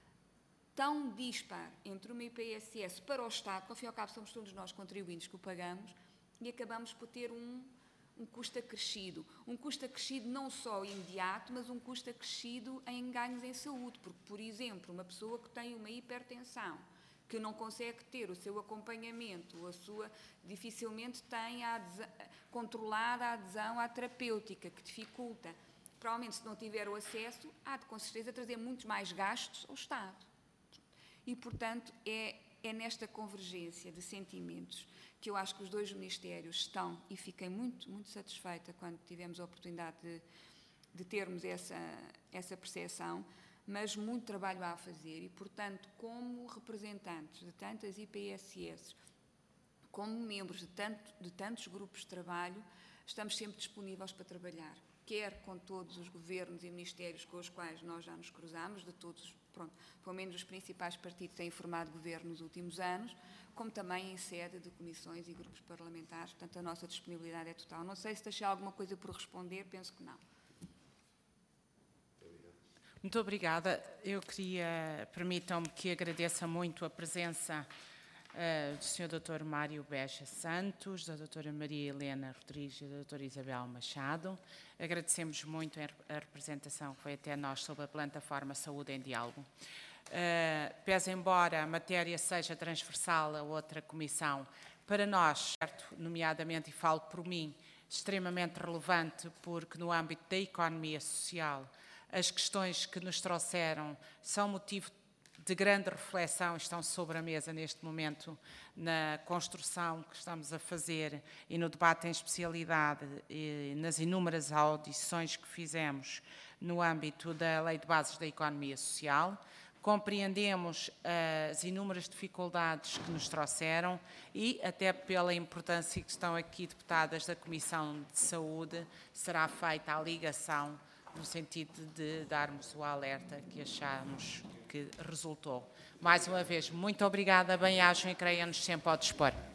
tão dispar entre uma I P S S para o Estado, que ao fim e ao cabo somos todos nós contribuintes que o pagamos, e acabamos por ter um, um custo acrescido. Um custo acrescido não só imediato, mas um custo acrescido em ganhos em saúde, porque, por exemplo, uma pessoa que tem uma hipertensão, que não consegue ter o seu acompanhamento, a sua, dificilmente tem a adesão, controlada a adesão à terapêutica, que dificulta. Provavelmente, se não tiver o acesso, há de, com certeza, trazer muitos mais gastos ao Estado. E, portanto, é, é nesta convergência de sentimentos que eu acho que os dois ministérios estão, e fiquei muito, muito satisfeita quando tivemos a oportunidade de, de termos essa, essa percepção, mas muito trabalho há a fazer e, portanto, como representantes de tantas I P S S, como membros de, tanto, de tantos grupos de trabalho, estamos sempre disponíveis para trabalhar, quer com todos os governos e ministérios com os quais nós já nos cruzamos, de todos pronto, pelo menos os principais partidos têm formado governo nos últimos anos, como também em sede de comissões e grupos parlamentares. Portanto, a nossa disponibilidade é total. Não sei se deixei alguma coisa por responder, penso que não. Muito obrigada. Eu queria, permitam-me que agradeça muito a presença uh, do senhor doutor Mário Beja Santos, da doutora Maria Helena Rodrigues e da doutora Isabel Machado. Agradecemos muito a representação que foi até nós sobre a plataforma Saúde em Diálogo. Uh, pese embora a matéria seja transversal a outra comissão, para nós, certo, nomeadamente, e falo por mim, extremamente relevante, porque no âmbito da economia social, as questões que nos trouxeram são motivo de grande reflexão, estão sobre a mesa neste momento na construção que estamos a fazer e no debate em especialidade e nas inúmeras audições que fizemos no âmbito da Lei de Bases da Economia Social. Compreendemos as inúmeras dificuldades que nos trouxeram e, até pela importância que estão aqui deputadas da Comissão de Saúde, será feita a ligação no sentido de darmos o alerta que achamos que resultou. Mais uma vez, muito obrigada, bem-ajam e creia-nos sempre ao dispor.